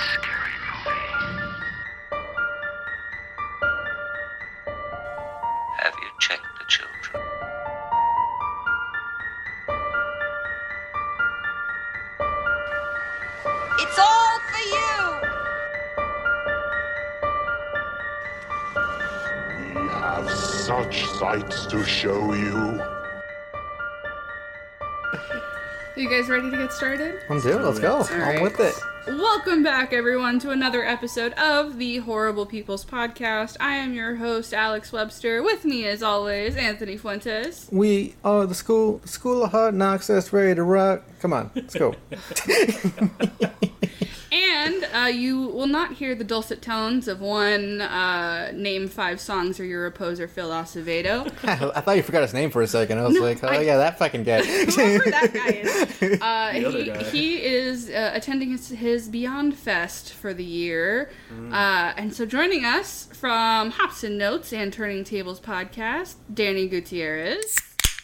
scary movie. Have you checked the children? It's all for you! We have such sights to show you. You guys ready to get started? I'm doing. Let's go. I'm with it. Welcome back, everyone, to another episode of the Horrible People's Podcast. I am your host, Alex Webster. With me, as always, Anthony Fuentes. We are the school of hard knocks that's ready to rock. Come on, let's go. And you will not hear the dulcet tones of one Name 5 Songs or Your Opposer, Phil Acevedo. I thought you forgot his name for a second. I was yeah, that fucking guy. Whoever that guy is. The other guy. He is attending his Beyond Fest for the year. And so joining us from Hops and Notes and Turning Tables podcast, Danny Gutierrez.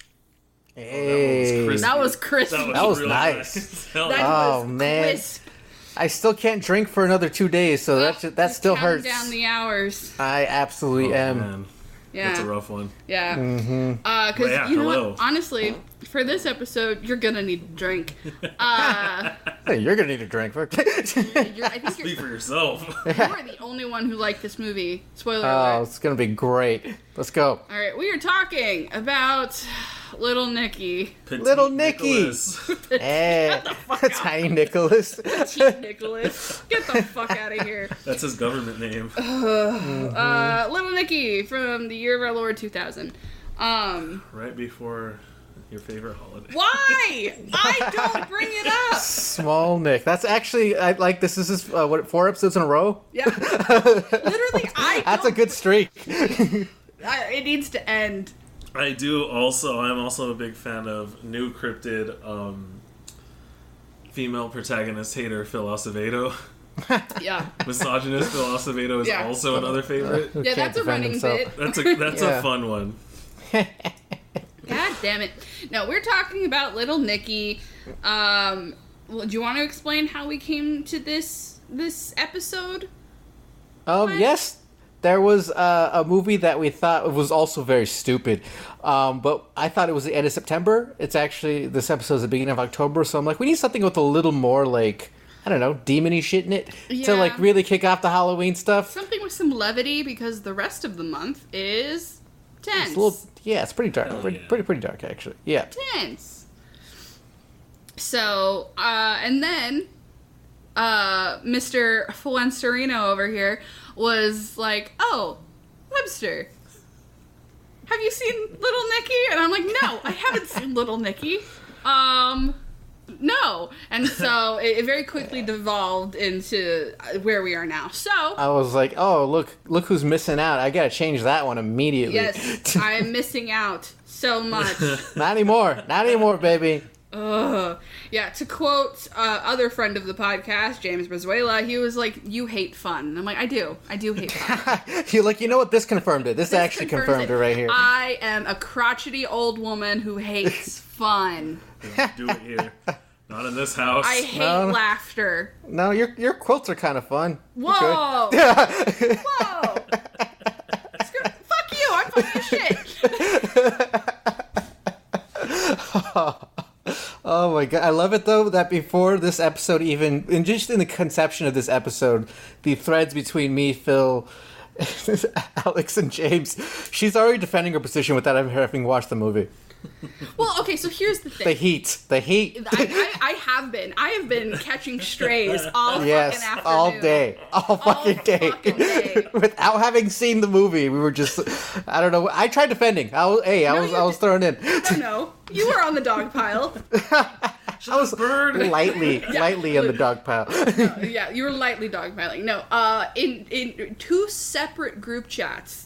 Hey. That was crisp. That was really nice. Hell That yeah. Oh, was man. crisp. I still can't drink for another 2 days, so that still Counting hurts. down the hours. I absolutely am. Man. Yeah. That's a rough one. Yeah. Mm-hmm. Because, Yeah, you know hello. what? Honestly, for this episode, you're going to need a drink. Hey, you're gonna need a drink. I think Speak for yourself. you are the only one who liked this movie. Spoiler Oh, alert. it's gonna be great. Let's go. All right, we are talking about Little Nicky. Petite Little Nicky. Nicholas. Hey, Tiny Nicholas. Petite Nicholas. Get the fuck out of here. That's his government name. Little Nicky from the year of our Lord 2000. Right before your favorite holiday. Why? I don't bring it up. Small Nick. That's actually I like this. This is 4 episodes in a row. Yeah. Literally, That's a good streak. it needs to end. I'm also a big fan of new cryptid female protagonist hater Phil Acevedo. Yeah. Misogynist Phil Acevedo is Yeah. also another favorite. Yeah, Can't that's a defend running himself. bit. That's Yeah. a fun one. God damn it. No, we're talking about Little Nicky. Do you want to explain how we came to this episode? Yes, there was a movie that we thought was also very stupid, but I thought it was the end of September. It's actually, this episode is the beginning of October, so I'm like, we need something with a little more, like, I don't know, demony shit in it to, Yeah. like, really kick off the Halloween stuff. Something with some levity, because the rest of the month is tense. It's a little, yeah, it's pretty dark. Hell Pretty, yeah. pretty dark, actually. Yeah. Tense. So, and then, Mr. Fuencerino over here was like, oh, Webster, have you seen Little Nicky? And I'm like, no, I haven't seen Little Nicky. No. And so it very quickly devolved into where we are now. So, I was like, oh, look who's missing out. I gotta change that one immediately. yes, I'm missing out so much. Not anymore, baby. Ugh. Yeah, to quote other friend of the podcast, James Brazuela, he was like, you hate fun. And I'm like, I do hate fun. You're like, you know what? This confirmed it. This actually confirmed it right here. I am a crotchety old woman who hates fun. Do it here. Not in this house. I hate No. laughter. No, your quilts are kind of fun. You're Whoa! good. Whoa! Fuck you! I'm funny as shit. Oh my god, I love it though that before this episode even, and just in the conception of this episode, the threads between me, Phil, Alex, and James, she's already defending her position without ever having watched the movie. Well, okay, so here's the thing. The heat. I have been catching strays all Yes, fucking afternoon. all fucking day. fucking day. Without having seen the movie, we were just, I don't know. I tried defending. I was thrown in. No, you were on the dog pile. I was bird. lightly in the dog pile. Yeah, you were lightly dogpiling. No, in two separate group chats.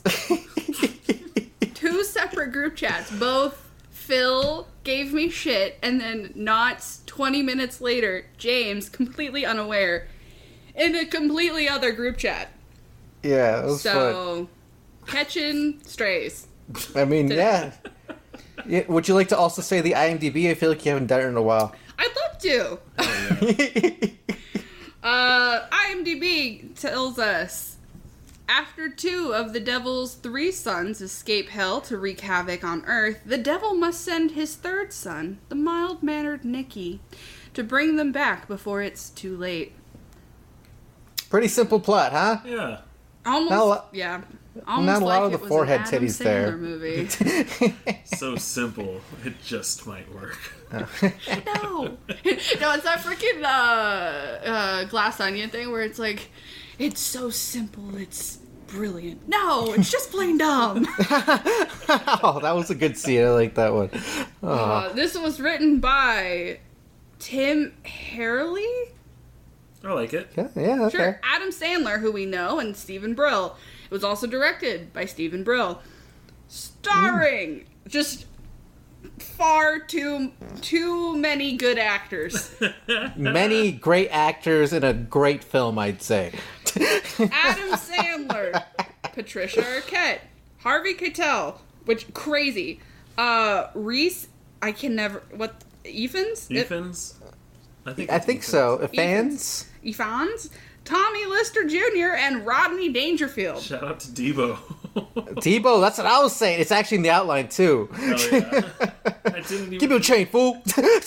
Both Phil gave me shit, and then not 20 minutes later, James, completely unaware, in a completely other group chat. Yeah, it was fun. So, catching strays. I mean, yeah. Would you like to also say the IMDb? I feel like you haven't done it in a while. I'd love to. IMDb tells us, after 2 of the devil's 3 sons escape hell to wreak havoc on Earth, the devil must send his 3rd son, the mild-mannered Nicky, to bring them back before it's too late. Pretty simple plot, huh? Yeah. Almost, Not a lot- yeah. Almost not a lot like of the it was forehead an Adam titties there. Sandler movie. So simple. It just might work. No, no, it's that freaking Glass Onion thing where it's like, it's so simple, it's brilliant. No, it's just plain dumb. Oh, that was a good scene. I like that one. This was written by Tim Herlihy. I like it. Yeah, okay. Sure, Adam Sandler, who we know, and Stephen Brill. It was also directed by Stephen Brill. Starring just far too many good actors. Many great actors in a great film, I'd say. Adam Sandler, Patricia Arquette, Harvey Keitel, which crazy. Reese, I can never Evans? Evans? I think so. Fans? Ifans, Tommy Lister Jr. and Rodney Dangerfield. Shout out to Debo. Debo, that's what I was saying. It's actually in the outline, too. Hell yeah. I didn't even... Give me a chain, fool.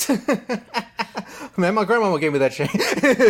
Man, my grandmama gave me that chain.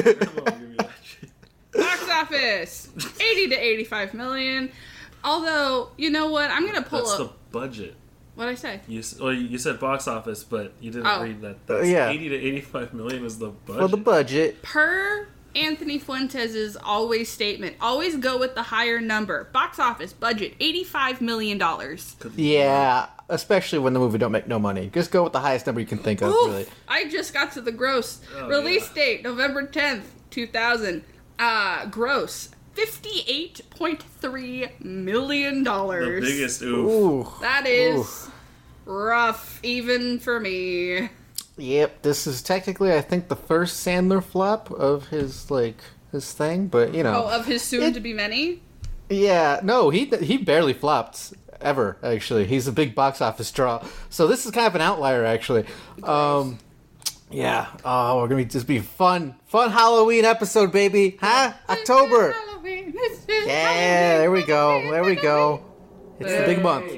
Box office, 80 to 85 million. Although, you know what? I'm gonna pull That's up. the budget. What'd I say? You said box office, but you didn't Oh. read that. That's Yeah. 80 to 85 million is the budget. For the budget. Per Anthony Fuentes' always statement, always go with the higher number. Box office budget, $85 million. Yeah, especially when the movie don't make no money. Just go with the highest number you can think of, Oof, really. I just got to the gross. Oh, Release yeah. date, November 10th, 2000. Gross, $58.3 million. The biggest oof. Ooh. That is Oof. rough, even for me. Yep, this is technically, I think, the first Sandler flop of his thing, but, you know. Oh, of his soon-to-be many? Yeah, no, he barely flopped, ever, actually. He's a big box office draw. So this is kind of an outlier, actually. Yeah, oh, we're gonna just be fun Halloween episode, baby. Huh? October. Halloween. Yeah, there we go. It's the big month.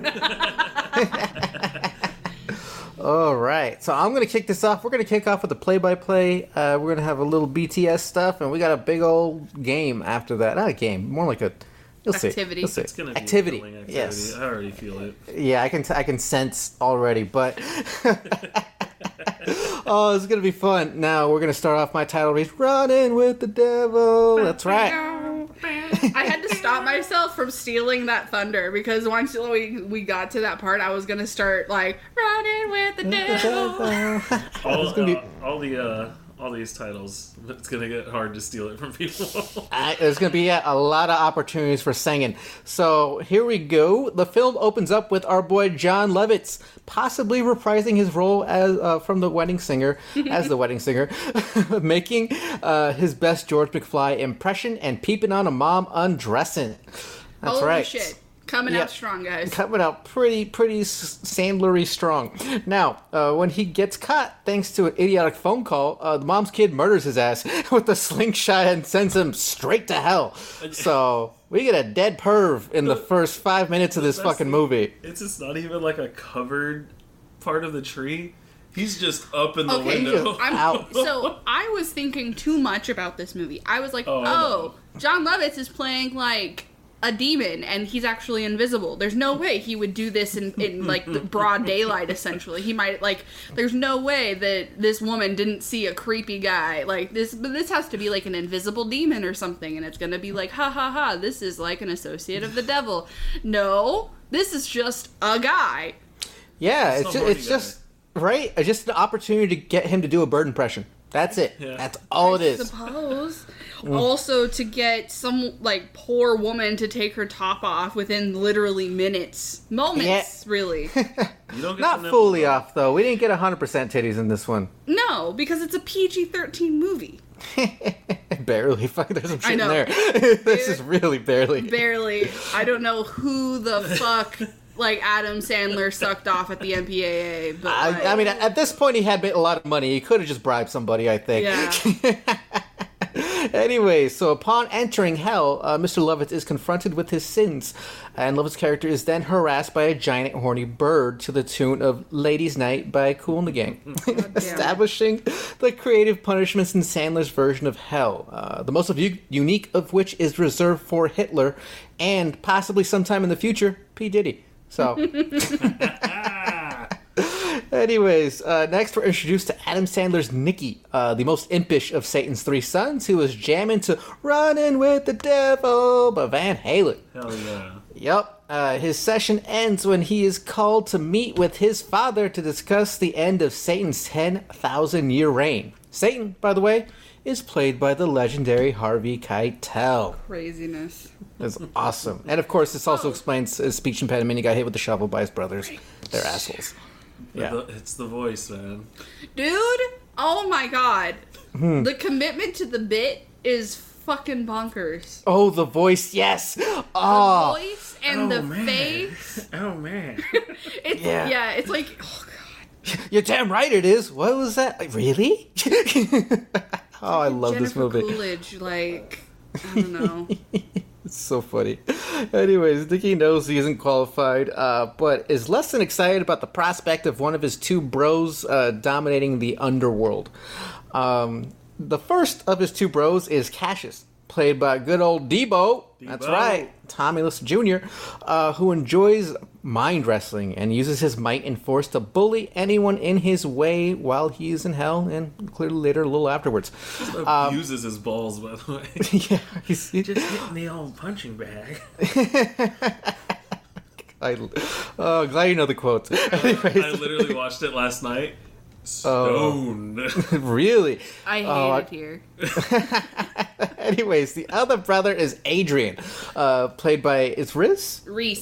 All right, so I'm gonna kick this off. We're gonna kick off with the play-by-play. We're gonna have a little BTS stuff, and we got a big old game after that. Not a game, more like a Activity. You'll see. It's gonna be Activity. a thrilling activity. Yes. I already feel it. Yeah, I can sense already, but oh, it's gonna be fun. Now we're gonna start off my title read, "Running with the Devil." That's right. I had to stop myself from stealing that thunder because once we got to that part, I was gonna start like running with the devil. All these titles, it's gonna get hard to steal it from people. There's going to be a lot of opportunities for singing. So here we go. The film opens up with our boy John Lovitz possibly reprising his role as from the Wedding Singer, as the Wedding Singer, making his best George McFly impression and peeping on a mom undressing. That's Holy right. shit. Coming Yeah. out strong, guys. Coming out pretty Sandlery strong. Now, when he gets caught, thanks to an idiotic phone call, the mom's kid murders his ass with a slingshot and sends him straight to hell. So we get a dead perv in the first 5 minutes of this That's fucking movie. It's just not even like a covered part of the tree. He's just up in the Okay, window. Out. So I was thinking too much about this movie. I was like, Oh, I know. John Lovitz is playing like a demon and he's actually invisible. There's no way he would do this in like the broad daylight, essentially. He might there's no way that this woman didn't see a creepy guy like this, but this has to be like an invisible demon or something, and it's gonna be like, ha ha ha, this is like an associate of the devil. No, this is just a guy. Yeah, It's it's a just, horny it's just right. It's just an opportunity to get him to do a bird impression. That's it. Yeah. That's all it I is. suppose. Also, to get some like poor woman to take her top off within literally moments, really. You don't get Not the fully nipple, off though. We didn't get 100% titties in this one. No, because it's a PG-13 movie. Barely. Fuck, there's some shit I in know. there. This is really barely. Barely. I don't know who the fuck like Adam Sandler sucked off at the MPAA, but like, I mean, at this point, he had a lot of money. He could have just bribed somebody, I think. yeah. Anyway, so upon entering hell, Mr. Lovitz is confronted with his sins, and Lovett's character is then harassed by a giant horny bird to the tune of Ladies' Night by Kool and the Gang, establishing the creative punishments in Sandler's version of hell, the most unique of which is reserved for Hitler and possibly sometime in the future, P. Diddy. So... Anyways, next we're introduced to Adam Sandler's Nicky, the most impish of Satan's three sons, who is jamming to Running with the Devil by Van Halen. Hell yeah. Yep. His session ends when he is called to meet with his father to discuss the end of Satan's 10,000-year reign. Satan, by the way, is played by the legendary Harvey Keitel. Craziness. That's awesome. And of course, this also explains his speech impediment. He got hit with the shovel by his brothers. They're assholes. Yeah. It's the voice, man. Dude, oh my god. The commitment to the bit is fucking bonkers. Oh, the voice, yes. The Oh, voice and the man. face. Oh, man. It's Yeah. it's like, oh god. you're damn right it is. What was that? Like, really? Oh, I love this Jennifer movie. Coolidge, like, I don't know. It's so funny. Anyways, Nicky knows he isn't qualified, but is less than excited about the prospect of one of his two bros dominating the underworld. The first of his two bros is Cassius, played by good old Debo. That's right, Tommy Lee Jr., who enjoys mind wrestling and uses his might and force to bully anyone in his way while he's in hell, and clearly later, a little afterwards. Abuses his balls, by the way. Yeah, he's Just hitting the old punching bag. glad you know the quote. Anyways, I literally watched it last night. Stoned. really? I hate Oh, it here. Anyways, the other brother is Adrian, played by, is Reese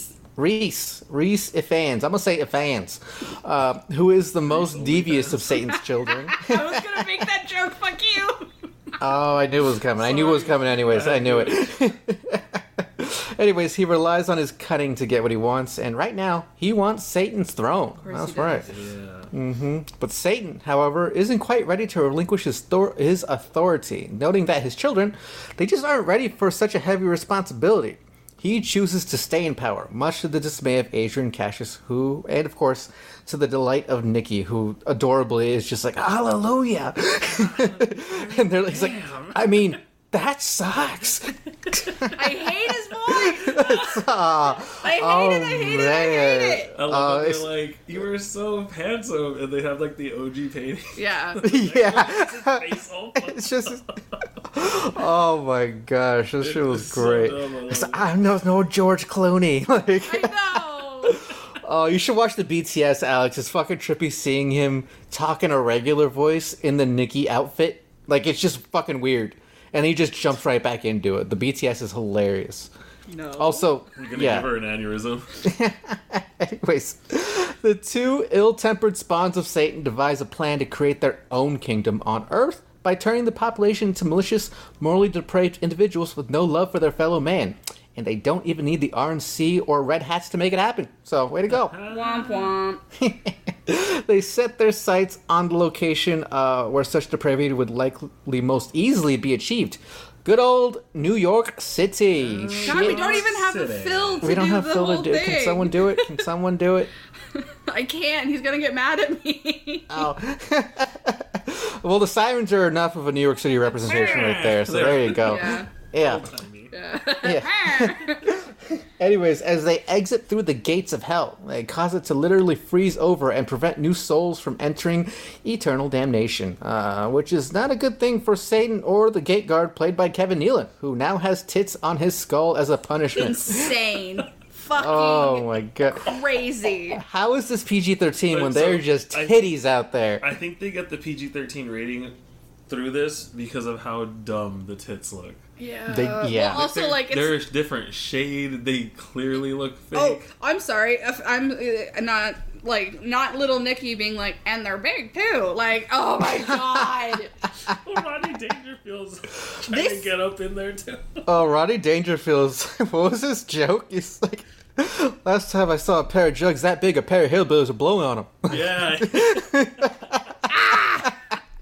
Ifans. I'm gonna say Ifans, who is the most devious of Satan's children. I was gonna make that joke, fuck you! Oh, I knew it was coming. I knew it was coming anyways. I knew it. Anyways, he relies on his cunning to get what he wants, and right now, he wants Satan's throne. That's he right. Yeah. But Satan, however, isn't quite ready to relinquish his authority, noting that his children, they just aren't ready for such a heavy responsibility. He chooses to stay in power, much to the dismay of Adrian Cassius, who, and of course, to the delight of Nicky, who adorably is just like, hallelujah! And they're like, he's like, I mean, that sucks. I hate his voice! I hate it. I love that they're like, you were so handsome, and they have like the OG painting. Yeah. Yeah. Face all It's just, oh my gosh, this shit was great. So dumb, I love It's it. like, I'm no George Clooney. Like, I know! oh, you should watch the BTS, Alex. It's fucking trippy seeing him talk in a regular voice in the Nicky outfit. Like, it's just fucking weird. And he just jumps right back into it. The BTS is hilarious. No. Also, You're gonna yeah. give her an aneurysm. Anyways, the two ill-tempered spawns of Satan devise a plan to create their own kingdom on Earth by turning the population into malicious, morally depraved individuals with no love for their fellow man. And they don't even need the RNC or Red Hats to make it happen. So, way to go. Womp womp. They set their sights on the location where such depravity would likely most easily be achieved. Good old New York City. God, we don't even have the City. Phil to We don't do have the Phil whole to do it. thing. Can someone do it? Can someone do it? I can't. He's gonna get mad at me. Oh. Well, the sirens are enough of a New York City representation right there. So there you go. Yeah. Yeah. Timey. Yeah. Anyways, as they exit through the gates of hell, they cause it to literally freeze over and prevent new souls from entering eternal damnation, which is not a good thing for Satan or the gate guard played by Kevin Nealon, who now has tits on his skull as a punishment. Insane. Fucking Oh my god. crazy. How is this PG-13 when So, they're just I- titties out there? I think they get the PG-13 rating through this because of how dumb the tits look. Yeah. Yeah. Well, also, They're- like, it's... they're a different shade. They clearly look fake. Oh, I'm sorry. If I'm not little Nicky being like, and they're big too. Like, oh my god. Rodney Dangerfield's trying This- to get up in there too. Oh, Rodney Dangerfield's... What was his joke? He's like... Last time I saw a pair of jugs that big, a pair of hillbillies were blowing on them. Yeah.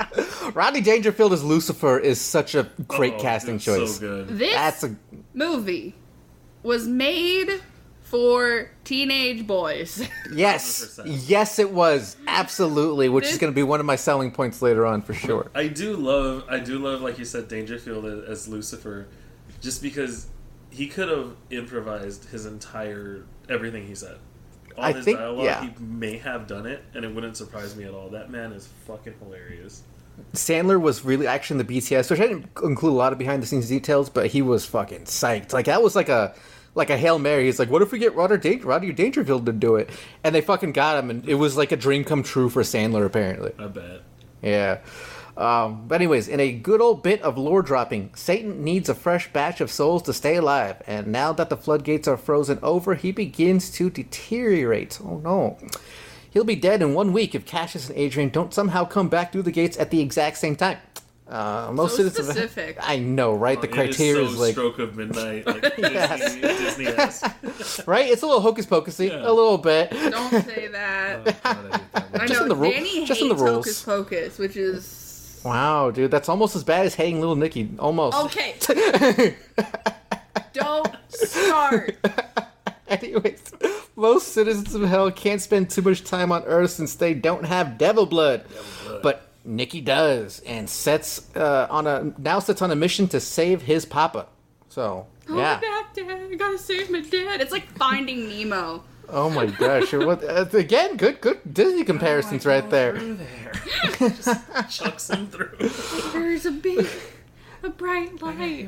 Rodney Dangerfield as Lucifer is such a great Oh, casting it's choice. So good. This That's a movie was made for teenage boys. yes, 100%. yes, it was absolutely, which is going to be one of my selling points later on for sure. I do love, like you said, Dangerfield as Lucifer, just because he could have improvised his entire everything he said. All I his think- dialogue, yeah. he may have done it, and it wouldn't surprise me at all. That man is fucking hilarious. Sandler was really actually in the BTS, which I didn't include a lot of behind the scenes details, but he was fucking psyched. Like that was like a Hail Mary. He's like, what if we get Rodney Dangerfield to do it? And they fucking got him, and it was like a dream come true for Sandler, apparently. I bet. Yeah. But anyways, in a good old bit of lore dropping, Satan needs a fresh batch of souls to stay alive, and now that the floodgates are frozen over, he begins to deteriorate. Oh no. He'll be dead in 1 week if Cassius and Adrian don't somehow come back through the gates at the exact same time. Most So citizens specific. I know, right? The criteria it is is so like stroke of midnight, like Yes. Disney-esque. right. It's a little hocus pocusy, Yeah. a little bit. Don't say that. Oh, God, I hate that I movie. Just know in the Danny just in the hates rules. Hocus Pocus, which is Wow, dude, that's almost as bad as hating Little Nicky. Almost. okay. Don't start. Anyways, most citizens of hell can't spend too much time on Earth since they don't have devil blood. But Nikki does, and sets on a mission to save his papa. So Oh, yeah. back, Dad. I gotta save my dad. It's like Finding Nemo. Oh my gosh! What again? Good Disney comparisons right there. Through there. Just chucks him through. There's a bright light.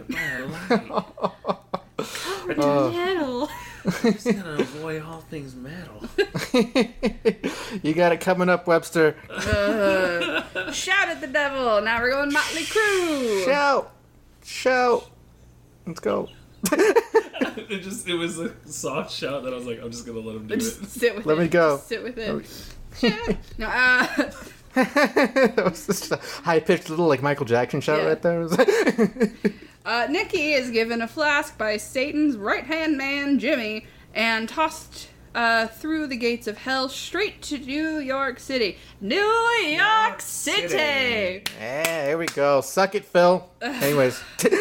Covered in metal. Just gonna avoid all things metal. You got it coming up, Webster. Shout at the devil. Now we're going Motley Crue. Shout. Let's go. It was a soft shout that I was like, I'm just gonna let him do it. Just sit with it. Let me go. Just sit with it. Shout. No, That was just a high-pitched little like Michael Jackson shout Yeah. right there. Nikki is given a flask by Satan's right-hand man, Jimmy, and tossed through the gates of hell straight to New York City. New York City! Yeah, here we go. Suck it, Phil. Anyways.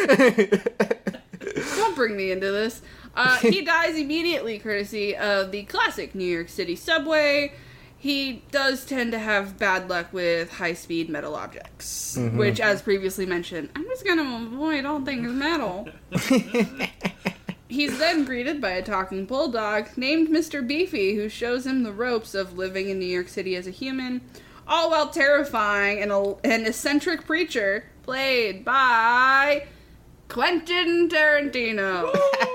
Don't bring me into this. He dies immediately, courtesy of the classic New York City subway. He does tend to have bad luck with high-speed metal objects, which, as previously mentioned, I'm just gonna avoid all things metal. He's then greeted by a talking bulldog named Mr. Beefy, who shows him the ropes of living in New York City as a human, all while terrifying an eccentric preacher played by Quentin Tarantino.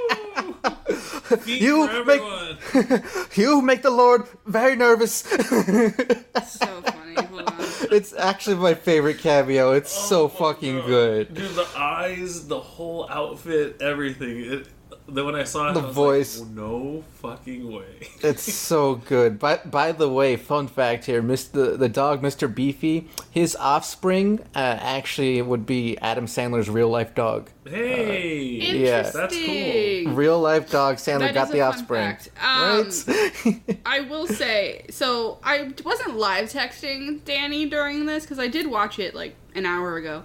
You For make everyone. you make the Lord very nervous. So funny. Hold on. It's actually my favorite cameo. It's so fucking good. Dude, the eyes, the whole outfit, everything. Then when I saw it, The I was voice. like, no fucking way. It's so good. By the way, fun fact here: the dog, Mr. Beefy, his offspring actually would be Adam Sandler's real life dog. Hey, Yeah. that's cool. Interesting. Real life dog. Sandler That got is the a fun offspring. fact. Right? I will say, so I wasn't live texting Danny during this because I did watch it like an hour ago,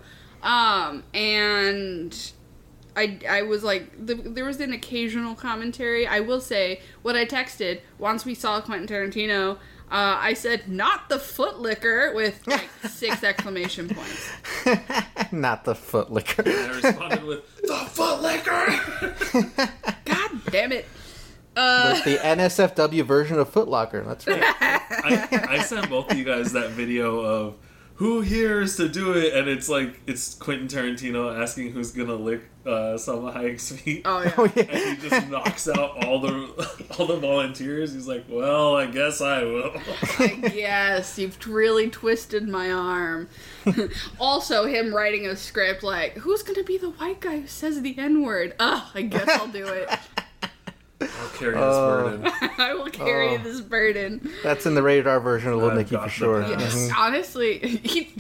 and I was like, there was an occasional commentary. I will say what I texted once we saw Quentin Tarantino. I said, "Not the foot licker" with like 6 exclamation points. Not the foot licker. And I responded with, the foot licker! God damn it! The NSFW version of Foot Locker. That's right. I sent both of you guys that video of who here is to do it, and it's like, it's Quentin Tarantino asking who's gonna lick Salma Hayek's feet. Oh yeah. Oh, yeah. And he just knocks out all the volunteers. He's like, well, I guess I will. Yes, you've really twisted my arm. Also, him writing a script like, who's gonna be the white guy who says the N-word? Ugh, I guess I'll do it. I'll carry this burden. I will carry this burden. That's in the rated R version of Little I've Nicky got for the sure. pass. Yes, honestly,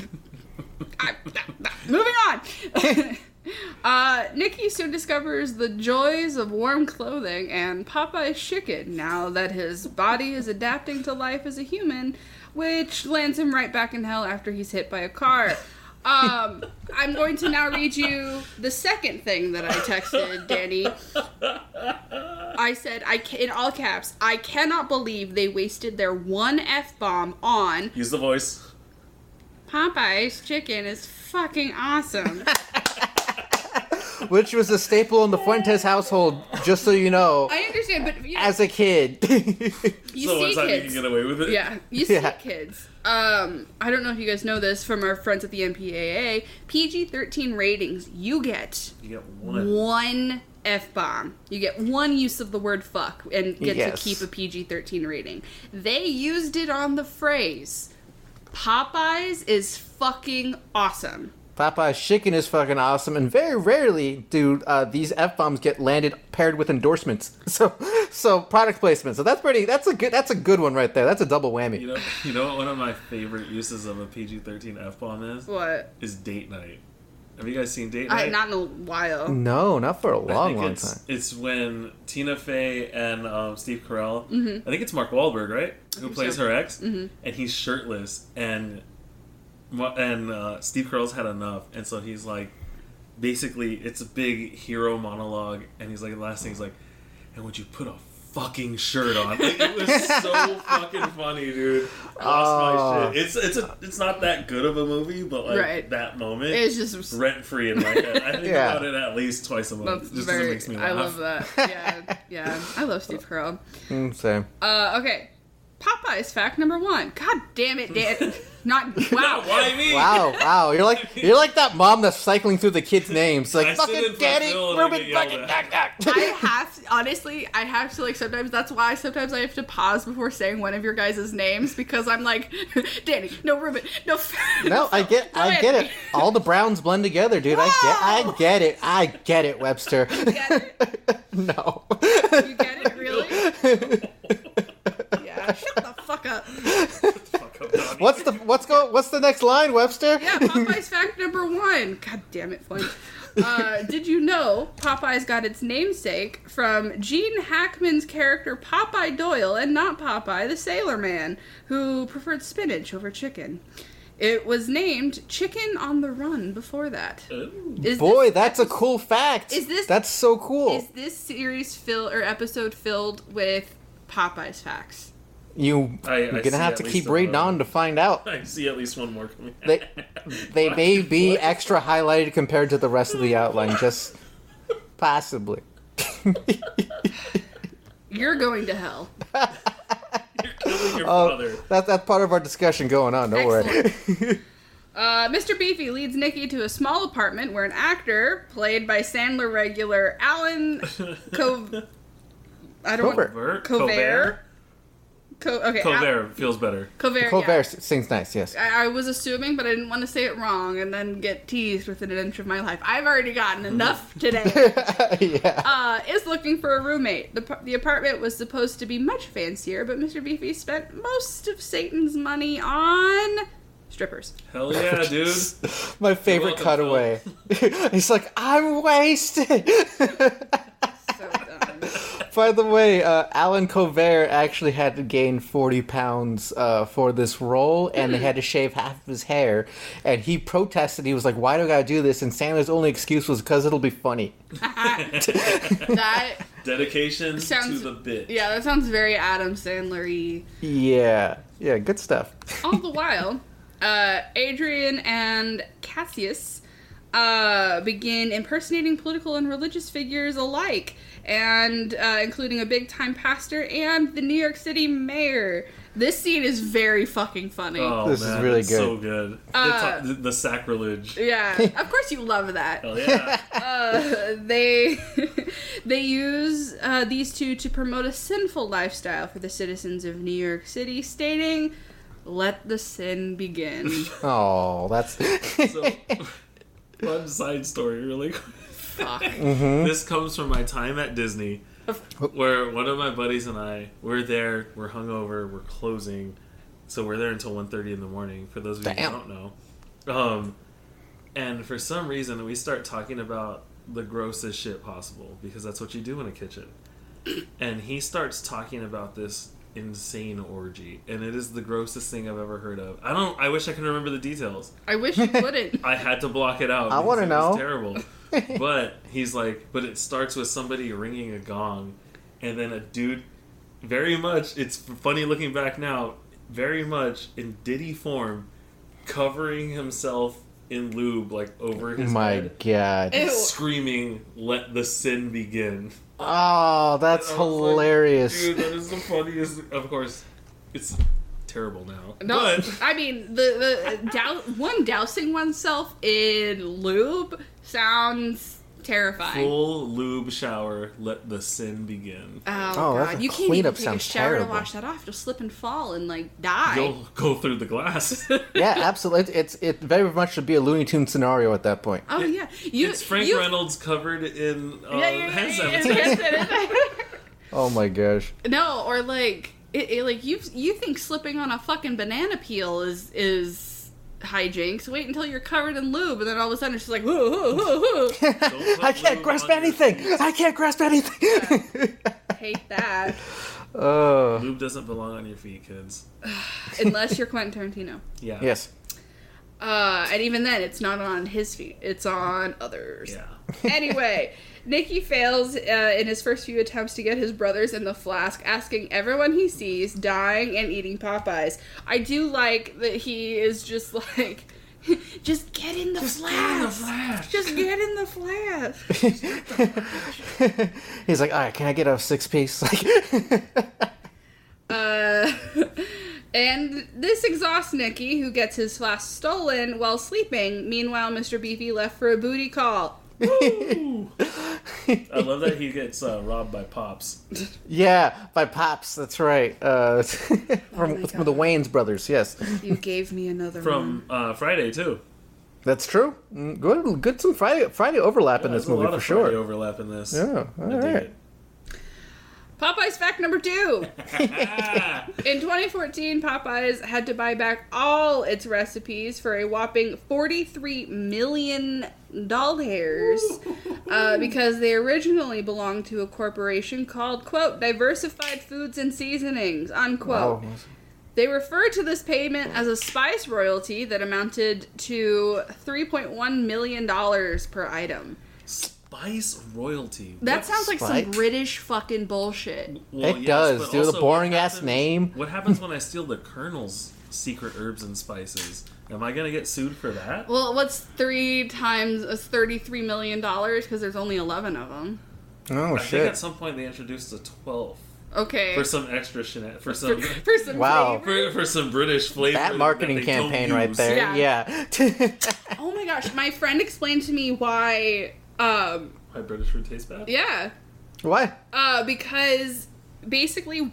moving on. Nikki soon discovers the joys of warm clothing and Popeye's chicken now that his body is adapting to life as a human, which lands him right back in hell after he's hit by a car. I'm going to now read you the second thing that I texted Danny. I said, in all caps, I cannot believe they wasted their one F-bomb on Use the voice. Popeye's chicken is fucking awesome. Which was a staple in the Fuentes household, just so you know, I understand, but you know, as a kid. you So one see time you kids. can get away with it? Yeah, you see Yeah. kids. I don't know if you guys know this from our friends at the MPAA. PG-13 ratings, you get You get one. one F-bomb. You get one use of the word fuck and get Yes. to keep a PG-13 rating. They used it on the phrase, Popeyes is fucking awesome. Popeye's chicken is fucking awesome, and very rarely do these F-bombs get landed paired with endorsements. So product placement. So that's a good one right there. That's a double whammy. You know what one of my favorite uses of a PG-13 F-bomb is? What? Is date night. Have you guys seen Date Night? Not in a while. No, not for a long it's, time. It's when Tina Fey and Steve Carell, I think it's Mark Wahlberg, right? Who plays her ex, and he's shirtless, and Steve Carell's had enough, and so he's like, basically, it's a big hero monologue, and he's like, the last thing he's like, and would you put a fucking shirt on? Like, it was so fucking funny, dude. Lost my shit. It's not that good of a movie, but like Right. that moment, It's just rent free in my head. I think Yeah. about it at least twice a month, that's just because it makes me laugh. I love that. Yeah. I love Steve Carell. Same. Okay. Popeye's fact number 1. God damn it, Dan. Not wow. Why me? Wow. You're like that mom that's cycling through the kids' names. Like, I sit fucking in front Daddy, of Phil and I Ruben, get yelled fucking at. I have to like sometimes that's why sometimes I have to pause before saying one of your guys' names because I'm like, Danny, no Ruben, no No, I get it. All the Browns blend together, dude. I get it, Webster. Get it? No. You get it, really? Yeah, shut the fuck up. Fuck up, Donnie. What's the next line, Webster? Yeah, Popeye's fact number 1. God damn it, Flynn. Did you know Popeyes got its namesake from Gene Hackman's character Popeye Doyle and not Popeye the Sailor Man, who preferred spinach over chicken? It was named Chicken on the Run before that. Ooh. That's a cool fact. That's so cool. Is this series episode filled with Popeye's facts? You're I gonna see have at to least keep a reading little. on to find out. I see at least one more coming. They may be extra highlighted compared to the rest of the outline, just possibly. You're going to hell. You're killing your father. That's part of our discussion going on. Don't worry. Excellent. Mr. Beefy leads Nikki to a small apartment where an actor, played by Sandler regular Alan Covert. Colbert Okay, feels better. Colbert. Colbert Yeah. sings nice. Yes. I was assuming, but I didn't want to say it wrong and then get teased within an inch of my life. I've already gotten enough today. Yeah. Is looking for a roommate. The apartment was supposed to be much fancier, but Mr. Beefy spent most of Satan's money on strippers. Hell yeah, dude. My favorite welcome, cutaway. He's like, I'm wasted. So dumb. By the way, Alan Covert actually had to gain 40 pounds for this role, and they had to shave half of his hair. And he protested. He was like, why do I gotta do this? And Sandler's only excuse was because it'll be funny. That Dedication sounds to the bit. Yeah, that sounds very Adam Sandler-y. Yeah, good stuff. All the while, Adrian and Cassius begin impersonating political and religious figures alike, and including a big-time pastor and the New York City mayor. This scene is very fucking funny. Oh, This is man, really it's good. so good. The sacrilege. Yeah, of course you love that. Hell yeah. They use these two to promote a sinful lifestyle for the citizens of New York City, stating, "Let the sin begin." Oh, that's... So, fun side story, really quick. Fuck. This comes from my time at Disney, where one of my buddies and I, we're there, we're hungover, we're closing, so we're there until 1:30 in the morning, for those of you who Damn. don't know. And for some reason, we start talking about the grossest shit possible, because that's what you do in a kitchen. And he starts talking about this insane orgy, and it is the grossest thing I've ever heard of. I wish I could remember the details. I wish you wouldn't. I had to block it out. I because wanna it know. was terrible. But he's like, but it starts with somebody ringing a gong, and then a dude, very much, it's funny looking back now, very much in Diddy form, covering himself in lube, like over his My head, God. Ew. screaming, "Let the sin begin." Oh, that's And I was like, hilarious. dude, that is the funniest. Of course, it's terrible now. No, But I mean dousing oneself in lube sounds terrifying. full lube shower, let the sin begin. Oh, Oh, that's God, a you can't even cleanup take a sounds shower terrible. to wash that off. You'll slip and fall and like die. You'll go through the glass. Yeah, absolutely. It very much should be a Looney Tune scenario at that point. Oh yeah, It's Frank Reynolds covered in hand sanitizer. Oh my gosh. No, or like like you think slipping on a fucking banana peel is hijinks. Wait until you're covered in lube, and then all of a sudden it's just like whoo whoo whoo whoo. I can't grasp anything. I can't grasp anything. Hate that. Lube doesn't belong on your feet, kids. Unless you're Quentin Tarantino. Yeah. Yes. And even then, it's not on his feet. It's on others. Yeah. Anyway, Nicky fails in his first few attempts to get his brothers in the flask, asking everyone he sees, dying and eating Popeyes. I do like that he is just like, just get in the flask. Just get in the flask. He's like, all right, can I get a 6-piece? And this exhausts Nicky, who gets his flask stolen while sleeping. Meanwhile, Mr. Beefy left for a booty call. I love that he gets robbed by Pops. Yeah, by Pops. That's right. From the Wayans brothers. Yes, You gave me another From Friday, too. that's true. Good. Some Friday overlap in this There's a movie lot for of Friday sure. overlap in this. Yeah, I all dig right. it. Popeyes fact number 2. In 2014, Popeyes had to buy back all its recipes for a whopping $43 million because they originally belonged to a corporation called, quote, Diversified Foods and Seasonings, unquote. Wow. They referred to this payment as a spice royalty that amounted to $3.1 million per item. Spice royalty. That What- sounds like some Spike? British fucking bullshit. Well, It yes, does, but dude. The also, boring-ass what happens- name. What happens when I steal the Colonel's secret herbs and spices? Am I gonna get sued for that? Well, what's 3 times $33 million? Because there's only 11 of them. Oh I think at shit. some point they introduced a 12th Okay. for some extra for some For some Wow. flavor. for some British flavor. That marketing they don't campaign right use. there. Yeah. Yeah. Oh my gosh, my friend explained to me why. My British food tastes bad. Yeah. Why? Because basically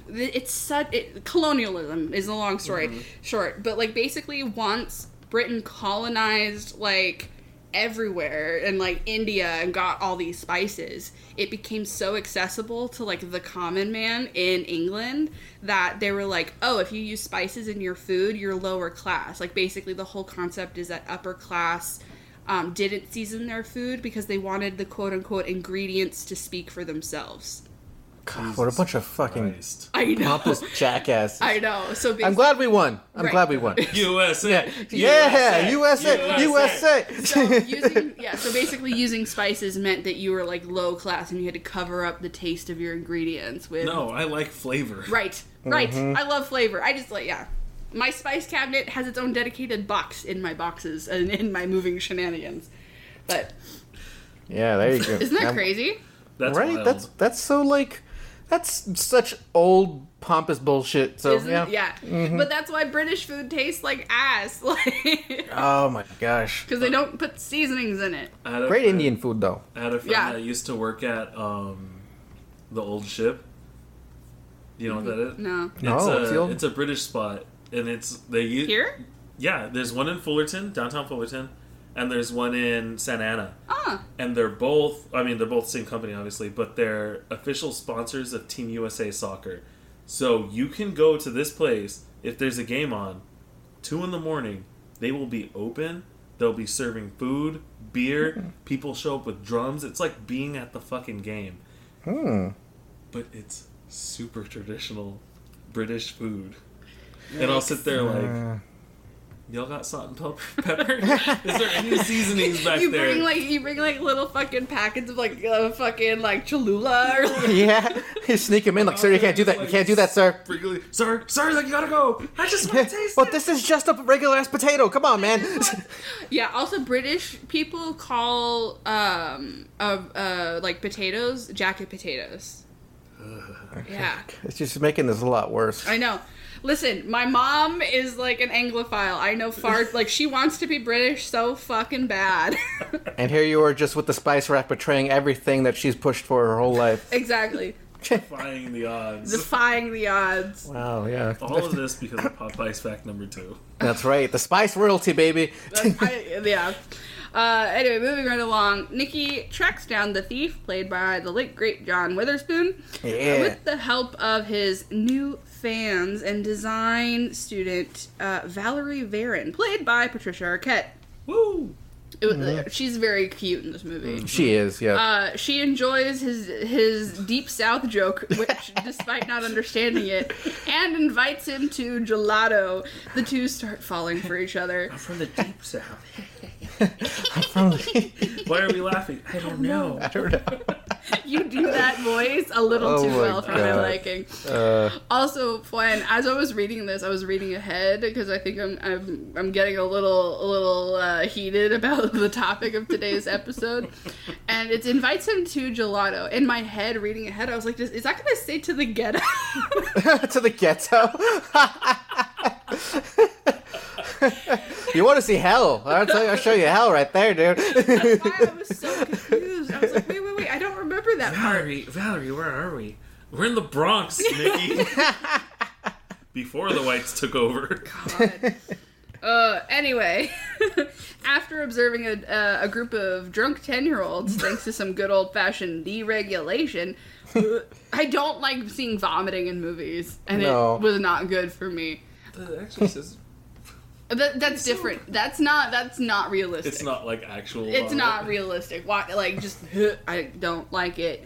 colonialism is a long story short, but like basically once Britain colonized like everywhere and like India and got all these spices, it became so accessible to like the common man in England that they were like, oh, if you use spices in your food, you're lower class. Like basically the whole concept is that upper class didn't season their food because they wanted the quote-unquote ingredients to speak for themselves. God, what a bunch of fucking Christ. I know. pompous jackasses. I know. So basically, I'm glad we won. I'm Right. glad we won. USA. Yeah, USA, USA. so basically using spices meant that you were like low class and you had to cover up the taste of your ingredients with No, I like flavor. Right. I love flavor. I just like my spice cabinet has its own dedicated box in my boxes and in my moving shenanigans. But Yeah, there you go. isn't that I'm- crazy? That's right? wild. That's so like that's such old pompous bullshit. So Isn't yeah. But that's why British food tastes like ass. Like Oh my gosh. because they don't put seasonings in it. I had a Great friend- Indian food though. I had a friend Yeah. that used to work at the Old Ship. You know what that is? No. No, it's the old- It's a British spot, and they use Here? Yeah, there's one in Fullerton, downtown Fullerton, and there's one in Santa Ana. Ah. And they're both same company, obviously, but they're official sponsors of Team USA Soccer. So you can go to this place if there's a game on, 2 a.m. They will be open. They'll be serving food, beer. People show up with drums. It's like being at the fucking game. But it's super traditional British food. And I'll sit there like, y'all got salt and pepper? Is there any seasonings back there? You bring like little fucking packets of like fucking like Cholula or like, Yeah, you sneak him in like, sir, you can't do that. You can't do that, sir. Sir, like, you gotta go. I just want to taste Well, it. this is just a regular ass potato. Come on, man. yeah. Also, British people call like potatoes jacket potatoes. Yeah, It's just making this a lot worse. I know. Listen, my mom is like an Anglophile. I know like she wants to be British so fucking bad. And here you are just with the spice rack betraying everything that she's pushed for her whole life. Exactly. Defying the odds. Defying the odds. Wow, yeah. All of this because of Popeye's fact number 2. That's right. The spice royalty, baby. Yeah. Anyway, moving right along, Nikki tracks down the thief, played by the late great John Witherspoon, Yeah. with the help of his new fans and design student Valerie Varon, played by Patricia Arquette. Woo! She's very cute in this movie. She is, yeah. She enjoys his Deep South joke, which, despite not understanding it, and invites him to gelato. The two start falling for each other. I'm from the deep south. From Why are we laughing? I don't know. I don't know. You do that voice a little Oh too my well for my God. liking. Also, when as I was reading this, I was reading ahead because I think I'm getting a little heated about the topic of today's episode, and it invites him to gelato. In my head, reading ahead, I was like, "Is that going to say to the ghetto?" To the ghetto. You want to see hell? I'll tell you. I'll show you hell right there, dude. That's why I was so confused. I was like, wait, I don't remember that part. Valerie, where are we? We're in the Bronx, Nikki. Before the whites took over. Anyway, after observing a group of drunk 10-year-olds, thanks to some good old-fashioned deregulation, I don't like seeing vomiting in movies, and No. it was not good for me. The Exorcist. That's different. That's not realistic. It's not like actual. It's not realistic. Why? Like, just I don't like it.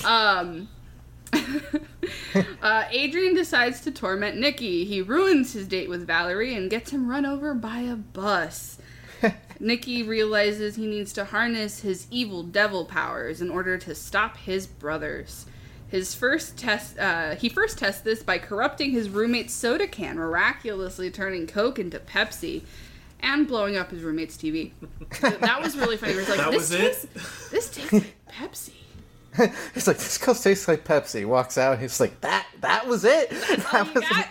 Adrian decides to torment Nikki. He ruins his date with Valerie and gets him run over by a bus. Nikki realizes he needs to harness his evil devil powers in order to stop his brothers. He first tests this by corrupting his roommate's soda can, miraculously turning Coke into Pepsi, and blowing up his roommate's TV. That was really funny. He was like, That was it? This tastes like Pepsi. He's like, this Coke tastes like Pepsi. Walks out. He's like, that was it. All you got?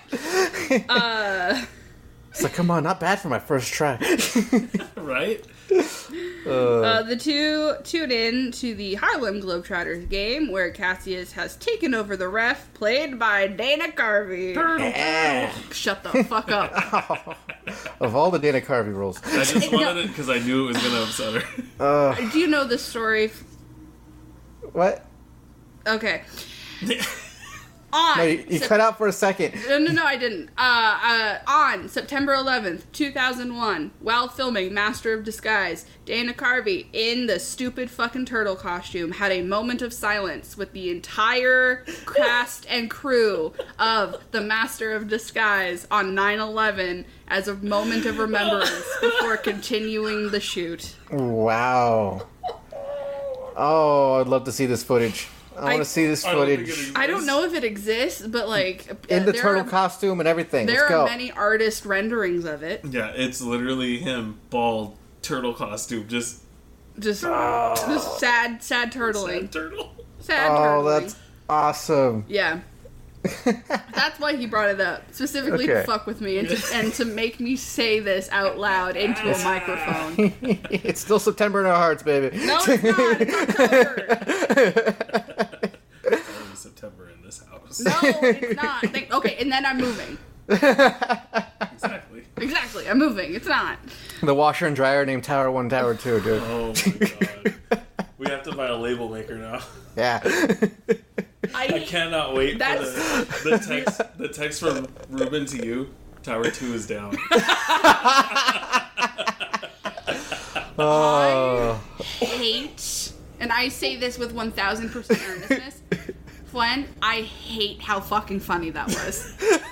It's like, come on, not bad for my first try. Right? The two tune in to the Harlem Globetrotters game, where Cassius has taken over the ref, played by Dana Carvey. Yeah. Shut the fuck up. Of all the Dana Carvey roles. I just wanted it because I knew it was going to upset her. Do you know the story? What? Okay. On No, you cut out for a second. No, I didn't. On September 11th, 2001, while filming Master of Disguise, Dana Carvey, in the stupid fucking turtle costume, had a moment of silence with the entire cast and crew of The Master of Disguise on 9/11 as a moment of remembrance before continuing the shoot. Wow. Oh, I'd love to see this footage. I want to see this I don't think it footage. exists. I don't know if it exists, but like... In the there turtle are- costume and everything. There Let's go. are many artist renderings of it. Yeah, it's literally him, bald, turtle costume, just Just sad turtling. sad turtle. Sad Oh, turtling. that's awesome. Yeah. That's why he brought it up. Specifically to Okay. fuck with me and to make me say this out loud into a microphone. It's still September in our hearts, baby. No, it's not. It's October. It's only September in this house. No, it's not. Okay, and then I'm moving. Exactly. Exactly, I'm moving. It's not. The washer and dryer named Tower 1, Tower 2, dude. Oh my god. We have to buy a label maker now. Yeah. I cannot wait That's- for the text from Ruben to you. Tower 2 is down. Oh. Hate, and I say this with 1000% earnestness, Gwen, I hate how fucking funny that was.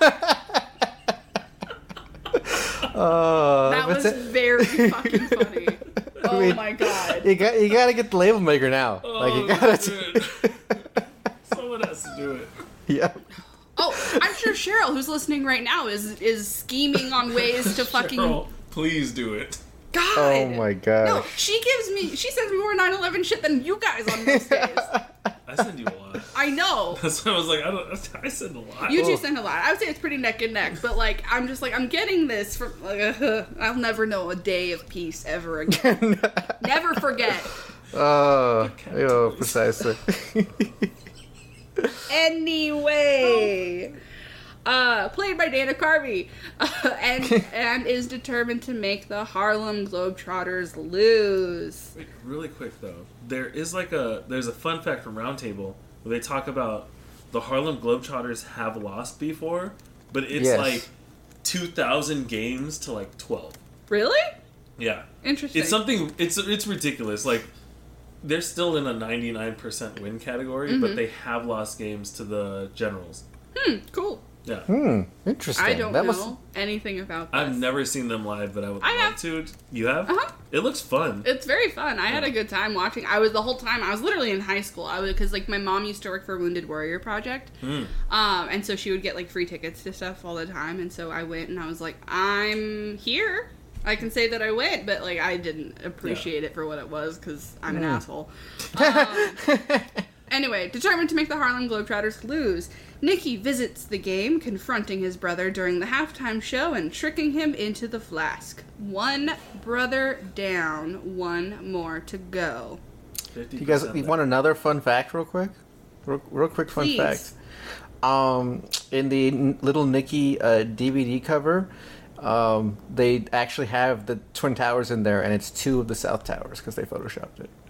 That was that's it. very fucking funny. Oh mean, my god. You gotta get the label maker now. Like you gotta. dude. Someone has to do it. Yeah. Oh, I'm sure Cheryl, who's listening right now, is scheming on ways to fucking. Cheryl, please do it. God. Oh my god. No, she sends me more 9/11 shit than you guys on most days. I send you a lot. I know. That's why I was like, I send a lot. You do send a lot. I would say it's pretty neck and neck, but like I'm just like I'm getting this from. I'll never know a day of peace ever again. Never forget. Precisely. Anyway, played by Dana Carvey, and is determined to make the Harlem Globetrotters lose. Wait, really quick though, there's a fun fact from Roundtable where they talk about the Harlem Globetrotters have lost before, but it's Yes. like 2,000 games to like 12. Really? Yeah, Interesting. it's something. It's ridiculous. Like they're still in a 99% win category, but they have lost games to the Generals. Cool. Yeah. Interesting. I don't that know anything about this. I've never seen them live, but I would I love have. to. You have? Uh-huh. It looks fun. It's very fun. I had a good time watching. The whole time I was literally in high school. Because like my mom used to work for Wounded Warrior Project, and so she would get like free tickets to stuff all the time. And so I went, and I was like, I'm here. I can say that I went, but like I didn't appreciate it for what it was because I'm an asshole. Anyway, determined to make the Harlem Globetrotters lose, Nicky visits the game, confronting his brother during the halftime show and tricking him into the flask. One brother down, one more to go. You guys, you want another fun fact, real quick? Real quick fun Please. fact. In the Little Nicky DVD cover, they actually have the Twin Towers in there, and it's two of the South Towers because they photoshopped it.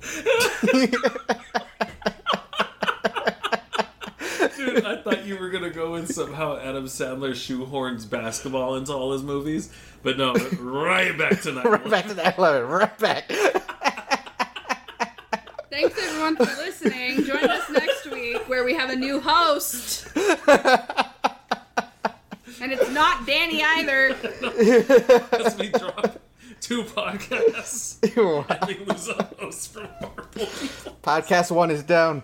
Dude, I thought you were gonna go in somehow Adam Sandler shoehorns basketball into all his movies, but no, right back to 9/11. Right back to that 11. Right back. Thanks everyone for listening. Join us next week where we have a new host. And it's not Danny either. As we drop 2 podcasts, and we lose a host from Marvel People. Podcast 1 is down.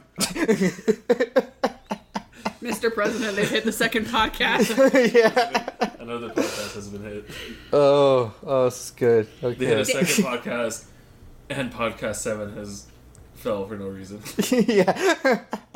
Mr. President, they've hit the second podcast. Yeah. Another podcast has been hit. Oh, this is good. They hit a Okay. second podcast, and podcast 7 has fell for no reason. Yeah.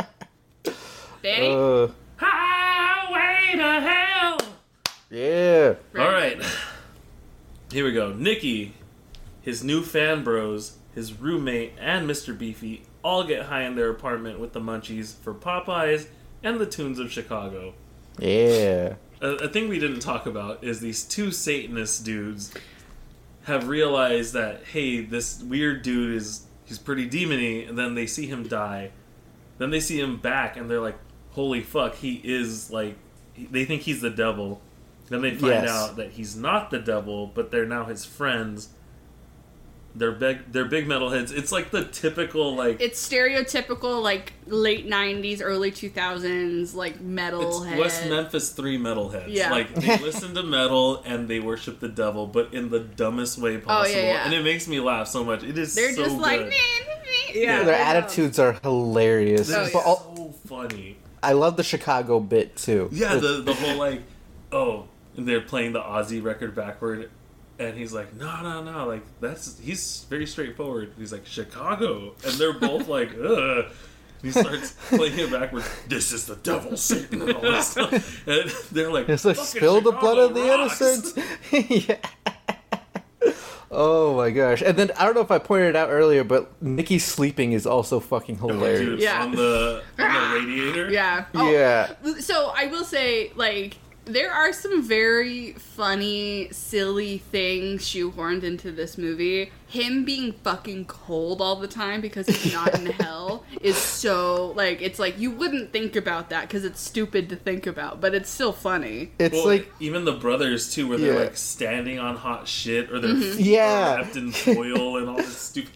Danny? Highway to hell! Yeah. All right, here we go. Nicky, his new fan bros, his roommate, and Mr. Beefy all get high in their apartment with the munchies for Popeyes and the tunes of Chicago. Yeah. A thing we didn't talk about is these 2 Satanist dudes have realized that, hey, this weird dude he's pretty demony, and then they see him die. Then they see him back, and they're like, holy fuck, he is, like, they think he's the devil. Then they find out that he's not the devil, but they're now his friends. They're big metalheads. It's like the typical, like... It's stereotypical, like, late 90s, early 2000s, like, metal It's head. West Memphis 3 metalheads. Yeah. Like, they listen to metal and they worship the devil, but in the dumbest way possible. yeah. And it makes me laugh so much. It is They're so just like, good. yeah. Their I know. attitudes are hilarious. They're But so funny. I love the Chicago bit, too. Yeah, the whole, like, and they're playing the Ozzy record backward, and he's like, no, like, he's very straightforward. He's like, Chicago. And they're both like, ugh. And he starts playing it backwards. This is the devil, Satan, and all this stuff. And they're like, It's like, "Fucking spill the blood of Chicago the rocks." innocent. Yeah. Oh my gosh. And then, I don't know if I pointed it out earlier, but Nicky sleeping is also fucking hilarious. Dude, Yeah. on the radiator. Yeah. Oh, Yeah. So I will say, like, there are some very funny, silly things shoehorned into this movie. Him being fucking cold all the time because he's not in hell is so, like, it's like, you wouldn't think about that because it's stupid to think about, but it's still funny. It's Well, like, even the brothers too, where they're Yeah. like standing on hot shit, or their feet Yeah. are wrapped in foil and all this stupid.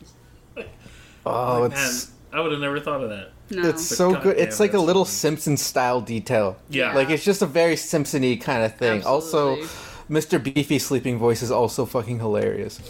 oh, Man, it's I would have never thought of that. No. it's so good. goddamn, It's like a that's little funny. Simpsons style detail. Yeah. Like, it's just a very Simpson-y kind of thing. Absolutely. Also, Mr. Beefy sleeping voice is also fucking hilarious.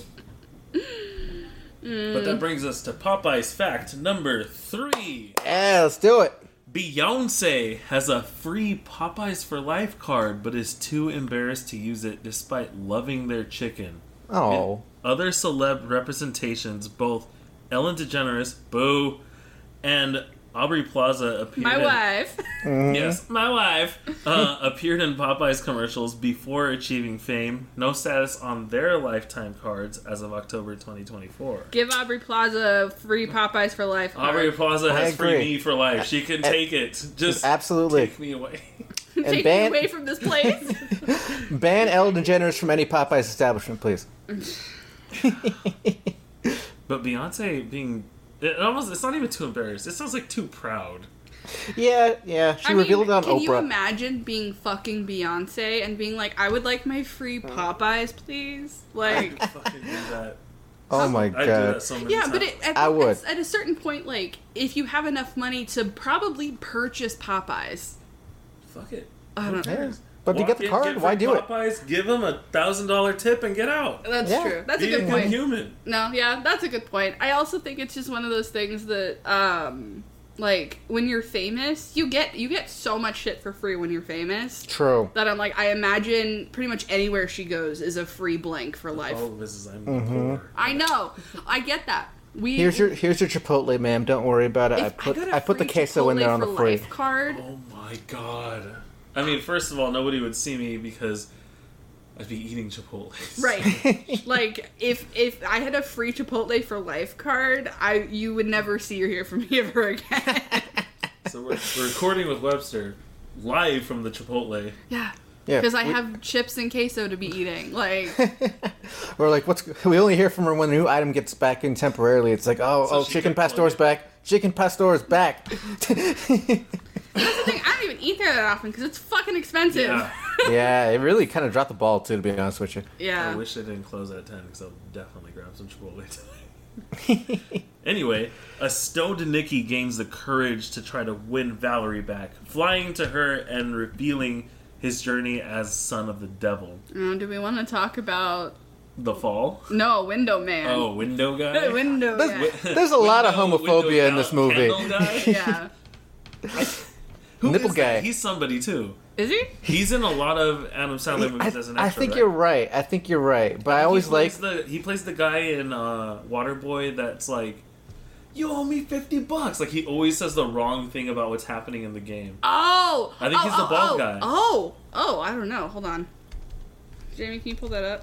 But that brings us to Popeye's fact number 3. Yeah, let's do it. Beyonce has a free Popeyes for Life card, but is too embarrassed to use it despite loving their chicken. Oh. In other celeb representations, both Ellen DeGeneres, boo, and Aubrey Plaza appeared My wife. Yes, my wife appeared in Popeyes commercials before achieving fame. No status on their lifetime cards as of October 2024. Give Aubrey Plaza free Popeyes for life. Aubrey Plaza I has free agree. me for life. She can take it. Just Absolutely. take me away. Take ban- me away from this place. Ban Ellen DeGeneres from any Popeyes establishment, please. But Beyonce being... It's not even too embarrassed. It sounds like too proud. Yeah. She revealed it on can you Oprah. imagine being fucking Beyonce and being like, I would like my free Popeyes, please? Like, Fucking do that. Oh my I do god. that so many yeah, times. but I would. at a certain point, like, if you have enough money to probably purchase Popeyes, Fuck it. I don't know. Yeah. But if you get the Walk in, card, get why free do it? Popeyes, give them $1,000 tip and get out. That's Yeah. true. That's Be a good good point. human. No, yeah, that's a good point. I also think it's just one of those things that, like, when you're famous, you get so much shit for free when you're famous. True. That I'm like, I imagine pretty much anywhere she goes is a free blank for life. All of this is I'm Mm-hmm. poor. I know. I get that. Here's your Chipotle, ma'am. Don't worry about it. If I put the free queso in there Chipotle on the for free. life card. Oh my god. I mean, first of all, nobody would see me because I'd be eating Chipotle. Right. Like, if I had a free Chipotle for life card, you would never see or hear from me ever again. So we're recording with Webster live from the Chipotle. Yeah. Yeah, Because I have chips and queso to be eating. Like, We're like, we only hear from her when the new item gets back in temporarily. It's like, oh, she chicken can plug pastor's it. back. Chicken pastor's back. that's the thing. I don't even eat there that often because it's fucking expensive. Yeah. Yeah, it really kind of dropped the ball too, to be honest with you. Yeah. I wish they didn't close at 10 because I'll definitely grab some Chipotle tonight. Anyway, a stoned Nikki gains the courage to try to win Valerie back, flying to her and revealing his journey as son of the devil. Do we want to talk about... The fall? No, Window Man. Oh, window guy? Window Man. There's a lot of Window homophobia in this movie. candle guy? Yeah. Who Nipple is that? guy. He's somebody too. Is he? He's in a lot of Adam Sandler movies as an extra. I think right? you're right. But I always like. He plays the guy in Waterboy that's like, you owe me $50. Like he always says the wrong thing about what's happening in the game. Oh! I think he's the bald guy. Oh, I don't know. Hold on. Jamie, can you pull that up?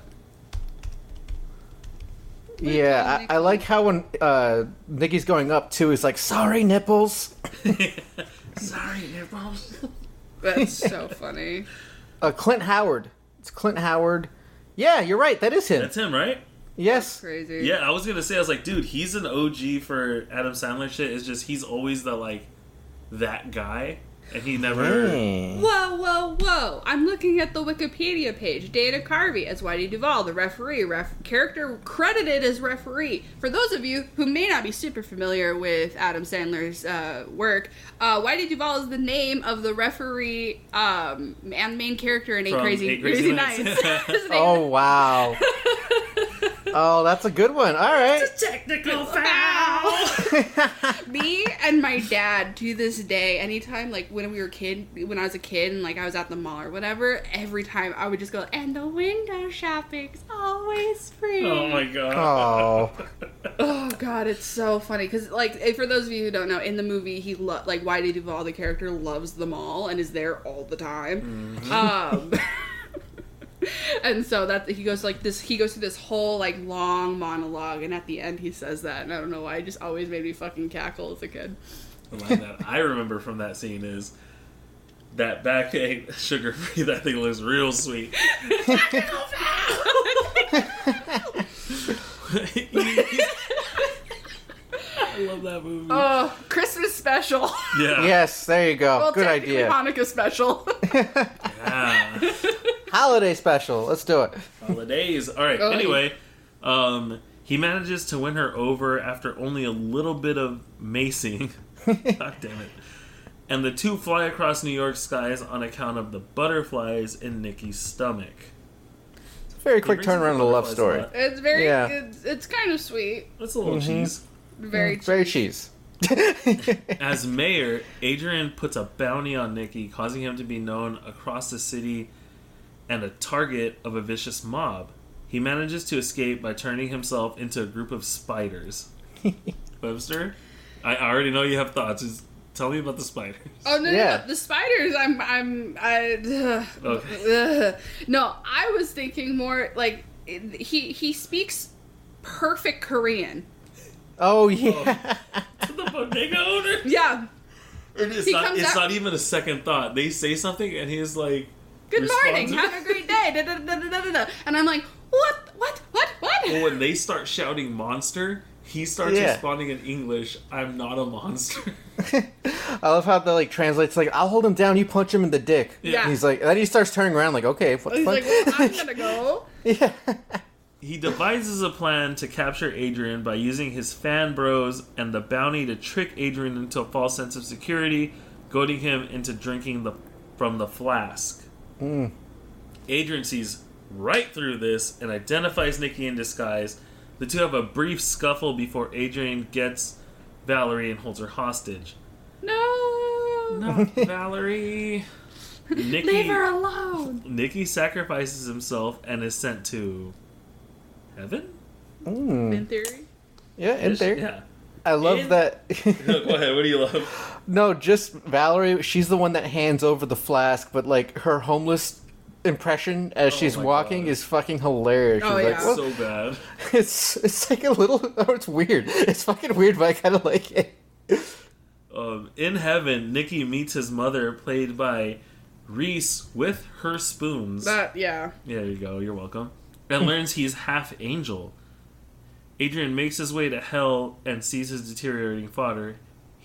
Yeah, I like how when Nikki's going up too, he's like, "Sorry, nipples." Sorry, nipples. That's so funny. Clint Howard. It's Clint Howard. Yeah, you're right. That is him. That's him, right? Yes. Crazy. Yeah, I was gonna say, I was like, dude, he's an OG for Adam Sandler shit. It's just he's always the like that guy, and he never. Hmm. Whoa. I'm looking at the Wikipedia page. Dana Carvey as Whitey Duvall, the referee. Character credited as referee. For those of you who may not be super familiar with Adam Sandler's work, Whitey Duvall is the name of the referee and main character in Eight From Crazy, Eight Crazy Nights. His name Oh wow. Oh, that's a good one. All right. Technical foul. Me and my dad to this day, anytime like when I was a kid and like I was at the mall or whatever, every time I would just go, and the window shopping's always free. Oh my god. Oh. Oh god, it's so funny because like for those of you who don't know, in the movie like Whitey Duvall, the character, loves the mall and is there all the time. And so that he goes through this whole like long monologue, and at the end he says that, and I don't know why, it just always made me fucking cackle as a kid. The line that I remember from that scene is that backache sugar free. That thing looks real sweet. I love that movie. Oh, Christmas special. Yeah. Yes, there you go. Well, Good technically idea. Hanukkah special. Yeah. Holiday special. Let's do it. Holidays. All right. Oh, Anyway, he manages to win her over after only a little bit of macing. God damn it. And the two fly across New York skies on account of the butterflies in Nikki's stomach. Very quick brings up turnaround the of a love butterflies story. a lot. It's very, Yeah. it's kind of sweet. That's a little cheese. Very, Very cheese. As mayor, Adrian puts a bounty on Nicky, causing him to be known across the city and a target of a vicious mob. He manages to escape by turning himself into a group of spiders. Webster, I already know you have thoughts. Just tell me about the spiders. Oh no, Yeah. no, the spiders. No, I was thinking more like he speaks perfect Korean. Oh yeah. The bodega owner. Yeah. It's He comes out- not even a second thought. They say something and he's like, Good morning. responds- Have a great day. Da, da, da, da, da, da. And I'm like, what? Well, when they start shouting monster, he starts Yeah. responding in English, I'm not a monster. I love how that like translates. Like, I'll hold him down. You punch him in the dick. Yeah. And he's like, then he starts turning around. Like, okay, what the He's fuck? like, well, I'm gonna go. yeah. He devises a plan to capture Adrian by using his fan bros and the bounty to trick Adrian into a false sense of security, goading him into drinking from the flask. Adrian sees right through this and identifies Nicky in disguise. The two have a brief scuffle before Adrian gets Valerie and holds her hostage. No. Not Valerie. Leave her alone. Nicky sacrifices himself and is sent to heaven? In theory. Yeah, in there. Yeah. I love In- that. Go ahead, what do you love? No, just Valerie. She's the one that hands over the flask, but like her homeless impression as Oh she's my walking God. is fucking hilarious. Oh, She's yeah. like, "What?" So bad. It's like a little. Oh, it's weird. It's fucking weird, but I kind of like it. In heaven, Nicky meets his mother, played by Reese, with her spoons. That yeah. Yeah, there you go. You're welcome. And learns he's half angel. Adrian makes his way to hell and sees his deteriorating father,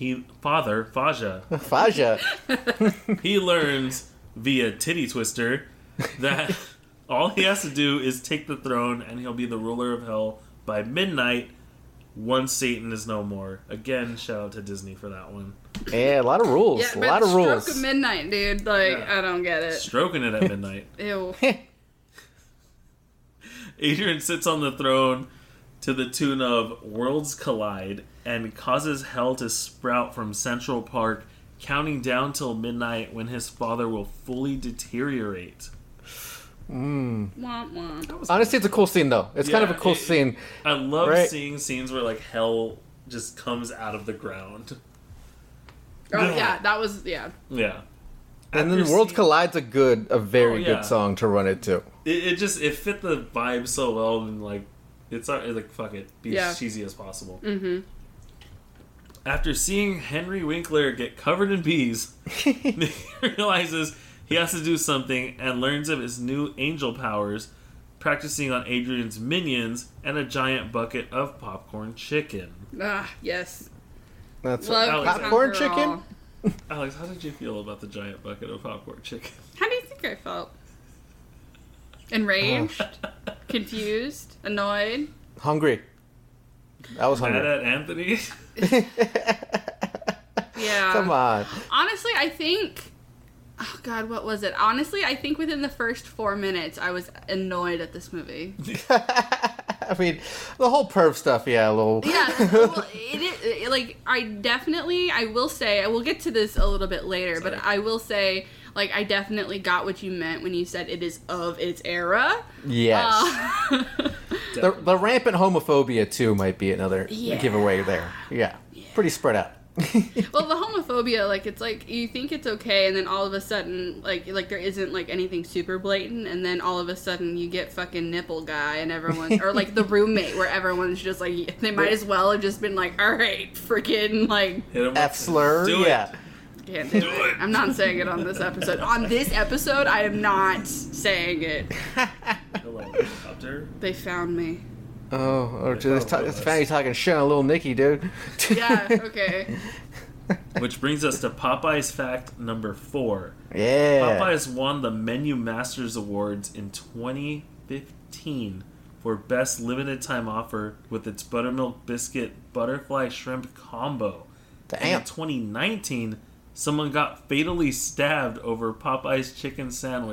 Faja. Faja. He learns via Titty Twister that all he has to do is take the throne and he'll be the ruler of hell by midnight once Satan is no more. Again, shout out to Disney for that one. Yeah, a lot of rules. Yeah, a but lot of stroke rules. of midnight, dude. Like, Yeah. I don't get it. Stroking it at midnight. Ew. Adrian sits on the throne to the tune of Worlds Collide and causes hell to sprout from Central Park, counting down till midnight when his father will fully deteriorate. Womp womp. Honestly, it's a cool scene, though. It's kind of a Yeah, cool it- scene. I love Right. seeing scenes where like hell just comes out of the ground. Oh yeah, that was yeah. Yeah. And then After Worlds seeing- Collide a very Oh, yeah. good song to run it to. It fit the vibe so well, and like it's like fuck it, be Yeah. as cheesy as possible. Mm-hmm. After seeing Henry Winkler get covered in bees, Nick realizes he has to do something and learns of his new angel powers, practicing on Adrian's minions and a giant bucket of popcorn chicken. Ah, yes. That's Love popcorn Conquer chicken. All. Alex, how did you feel about the giant bucket of popcorn chicken? How do you think I felt? Enraged, confused, annoyed. Hungry. I was Mad hungry. at Anthony? Yeah. Come on. Honestly, I think. Oh God, what was it? Honestly, I think within the first 4 minutes, I was annoyed at this movie. I mean, the whole perv stuff, yeah, a little. Yeah, well, like I will say, I will get to this a little bit later, Sorry. but I will say, like, I definitely got what you meant when you said it is of its era. Yes. The rampant homophobia, too, might be another Yeah. giveaway there. Yeah. Pretty spread out. Well, the homophobia, like, it's like you think it's okay, and then all of a sudden, like there isn't like anything super blatant, and then all of a sudden you get fucking nipple guy, and everyone, or like the roommate, where everyone's just like, they might as well have just been like, all right, freaking like, Hit him F up. slur, Do it. yeah. can't do it. I'm not saying it on this episode. On this episode, I am not saying it. Hello, helicopter. They found me. Oh, it's fanny talking shit on little Nicky, dude. Yeah. Okay. Which brings us to Popeye's fact number 4. Yeah. Popeyes won the Menu Masters Awards in 2015 for Best Limited Time Offer with its Buttermilk Biscuit Butterfly Shrimp Combo. And Damn. in 2019, someone got fatally stabbed over Popeye's chicken sandwich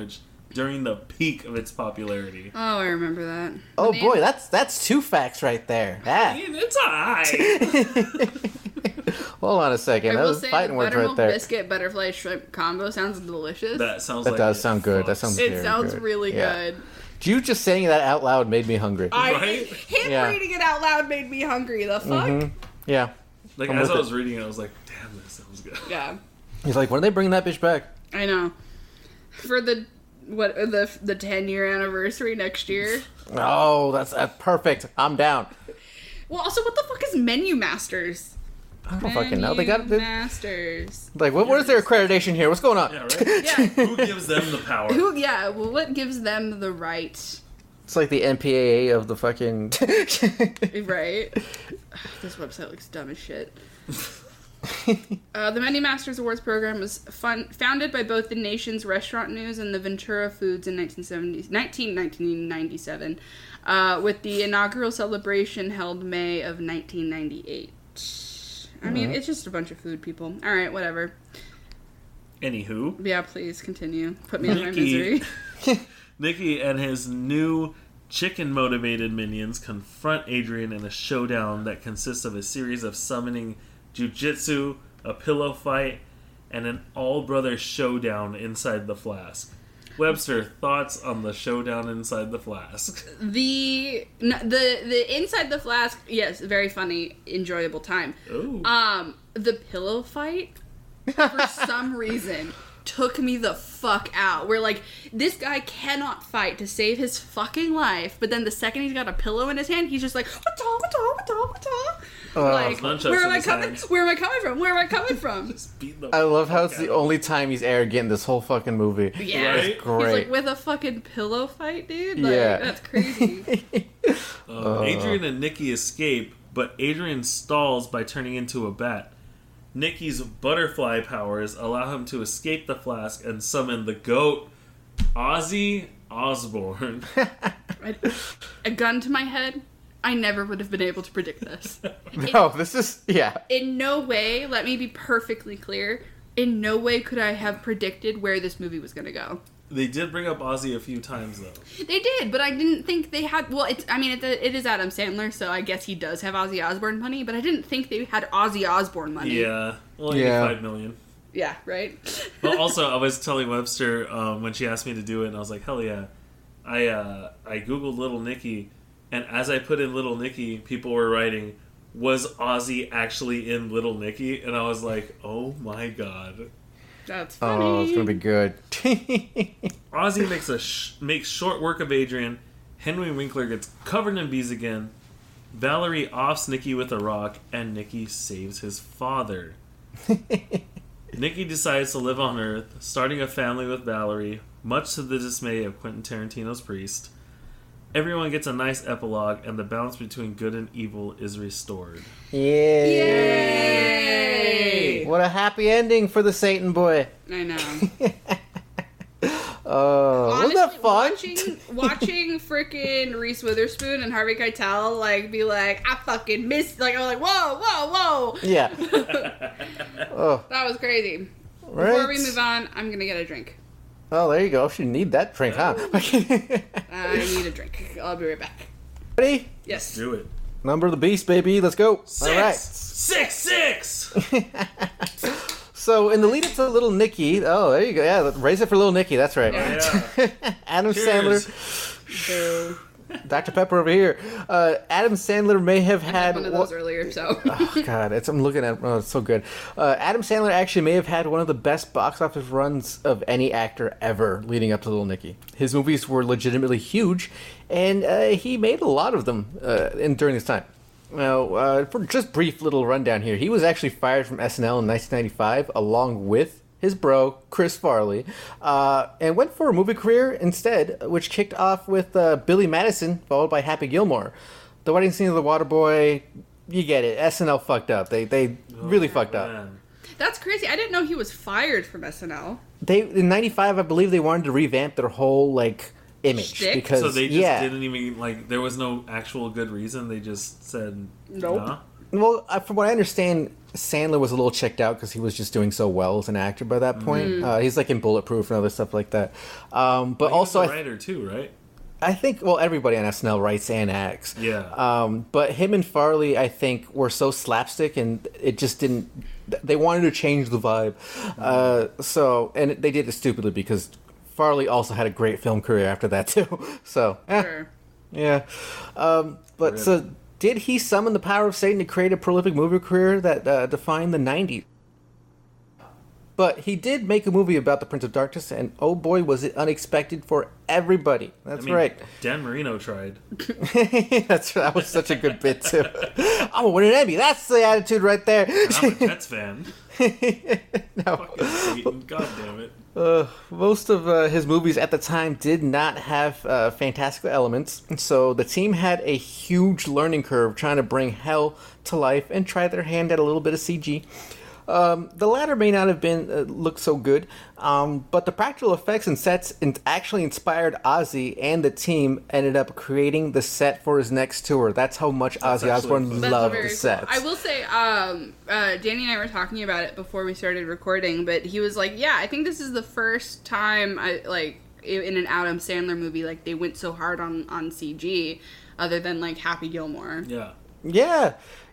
during the peak of its popularity. Oh, I remember that. Oh The boy, name- that's 2 facts right there. I Ah. mean, it's alright. Hold on a second. I That will was say fighting the words right buttermilk there. biscuit butterfly shrimp combo sounds delicious. That sounds That like does it sound good. That fucks. sounds It very sounds good. really Yeah. good. You just saying that out loud made me hungry. Right? Him Yeah. reading it out loud made me hungry. The fuck? Yeah. Like, I'm as with I was it. reading it, I was like, damn, this sounds good. Yeah, He's like, when are they bringing that bitch back? I know. For the 10-year anniversary next year. Oh, that's perfect. I'm down. Well, also, what the fuck is Menu Masters? I don't fucking know. They got Menu Masters. like, what is their accreditation here? What's going on? Yeah, right? Yeah. Who gives them the power? Who? Yeah. Well, what gives them the right? It's like the MPAA of the fucking. Right. This website looks dumb as shit. The Menu Masters Awards program was founded by both the nation's Restaurant News and the Ventura Foods in 1997, with the inaugural celebration held May of 1998. I mean, it's just a bunch of food people. All right, whatever. Anywho, Yeah, please continue. Put me in my Nikki. misery. Nikki and his new chicken-motivated minions confront Adrian in a showdown that consists of a series of summoning jujitsu, a pillow fight, and an all-brother showdown inside the flask. Webster, thoughts on the showdown inside the flask? The inside the flask, yes, very funny, enjoyable time. Ooh. The pillow fight, for some reason, took me the fuck out. Where, like, this guy cannot fight to save his fucking life, but then the second he's got a pillow in his hand, he's just like, what? Like, Nunchucks where am in I his coming? hands. Where am I coming from? Where am I coming from? Just beat the I love how fuck it's the out. only time he's arrogant in this whole fucking movie. Yeah, Right? he's Great. like with a fucking pillow fight, dude. Like, Yeah. that's crazy. Adrian and Nikki escape, but Adrian stalls by turning into a bat. Nikki's butterfly powers allow him to escape the flask and summon the goat, Ozzy Osbourne. A gun to my head. I never would have been able to predict this. No, this is In no way, let me be perfectly clear, in no way could I have predicted where this movie was going to go. They did bring up Ozzy a few times, though. They did, but I didn't think they had. Well, it is Adam Sandler, so I guess he does have Ozzy Osbourne money. But I didn't think they had Ozzy Osbourne money. Yeah, well, Yeah. 85 million. Yeah, right. But also, I was telling Webster when she asked me to do it, and I was like, hell yeah. I googled Little Nicky, and as I put in Little Nicky, people were writing, was Ozzy actually in Little Nicky? And I was like, oh my god. That's funny. Oh, it's gonna be good. Ozzy makes short work of Adrian. Henry Winkler gets covered in bees again. Valerie offs Nikki with a rock, and Nikki saves his father. Nikki decides to live on Earth, starting a family with Valerie, much to the dismay of Quentin Tarantino's priest. Everyone gets a nice epilogue, and the balance between good and evil is restored. Yay! What a happy ending for the Satan boy. I know. Oh, wasn't that fun? Watching freaking Reese Witherspoon and Harvey Keitel like be like, I fucking missed. Like I'm like, whoa. Yeah. Oh, That was crazy. right. Before we move on, I'm gonna get a drink. Oh, there you go. She need that drink, huh? I need a drink. I'll be right back. Ready? Yes. Do it. Number of the beast, baby. Let's go. All right. Six. So in the lead up to Little Nicky, oh, there you go. Yeah, raise it for Little Nicky. That's right. Yeah. Adam Cheers. Sandler, Dr. Pepper over here. Adam Sandler may have I had had one of those earlier, so. Oh, God, I'm looking at. Oh, it's so good. Adam Sandler actually may have had one of the best box office runs of any actor ever, leading up to Little Nicky. His movies were legitimately huge, and he made a lot of them during his time. Now, for just brief little rundown here, he was actually fired from SNL in 1995, along with his bro, Chris Farley, and went for a movie career instead, which kicked off with Billy Madison, followed by Happy Gilmore. The wedding scene of The Waterboy, you get it. SNL fucked up. They really fucked up. Man. That's crazy. I didn't know he was fired from SNL. In 95, I believe they wanted to revamp their whole, like, image. Shtick? Because, So they just yeah. didn't even, like, there was no actual good reason. They just said, Nope. nah. Well, from what I understand, Sandler was a little checked out because he was just doing so well as an actor by that point. He's like in Bulletproof and other stuff like that. But also, he's a writer too, right? I think, well, everybody on SNL writes and acts. Yeah. But him and Farley, I think, were so slapstick, and it just didn't. They wanted to change the vibe. And they did it stupidly because Farley also had a great film career after that too. So, Sure. yeah. So, did he summon the power of Satan to create a prolific movie career that defined the 90s? But he did make a movie about the Prince of Darkness, and oh boy, was it unexpected for everybody. That's right. Dan Marino tried. That was such a good bit, too. I'm going to win an Emmy. That's the attitude right there. And I'm a Jets fan. No. Fucking Satan. God damn it. Most of his movies at the time did not have fantastical elements, so the team had a huge learning curve trying to bring hell to life and try their hand at a little bit of CG. The latter may not have been looked so good, but the practical effects and sets actually inspired Ozzy, and the team ended up creating the set for his next tour. That's how much Ozzy Osbourne loved the sets. I will say, Danny and I were talking about it before we started recording, but he was like, "Yeah, I think this is the first time in an Adam Sandler movie they went so hard on CG, other than Happy Gilmore." Yeah.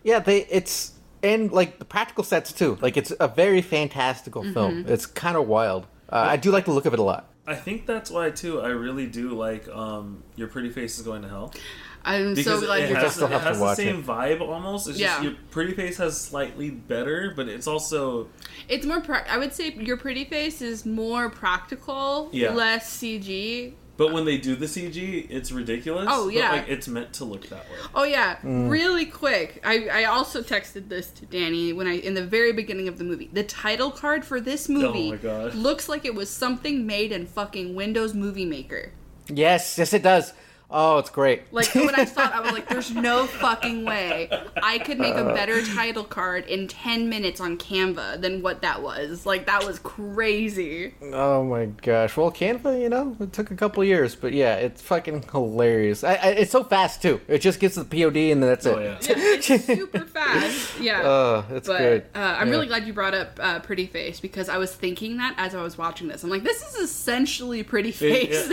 And the practical sets too. It's a very fantastical film. It's kind of wild. I do like the look of it a lot. I think that's why too. I really do like Your Pretty Face is Going to Hell. I'm Because so glad it you're has, still it have to has the watch same it. vibe almost. It's just Your Pretty Face has slightly better, but it's also It's more. I would say Your Pretty Face is more practical, Yeah. less CG. But when they do the CG, it's ridiculous. Oh, yeah. But, it's meant to look that way. Oh yeah, really quick. I also texted this to Danny in the very beginning of the movie. The title card for this movie Oh my God. looks like it was something made in fucking Windows Movie Maker. Yes, it does. Oh, it's great. When I saw it, I was like, there's no fucking way I could make a better title card in 10 minutes on Canva than what that was. That was crazy. Oh my gosh. Well, Canva, it took a couple years, but yeah, it's fucking hilarious. It's so fast too. It just gets the POD and then that's it. Oh yeah. Yeah, it's super fast. Yeah. It's But good. I'm Yeah. really glad you brought up Pretty Face because I was thinking that as I was watching this. I'm like, this is essentially Pretty Face.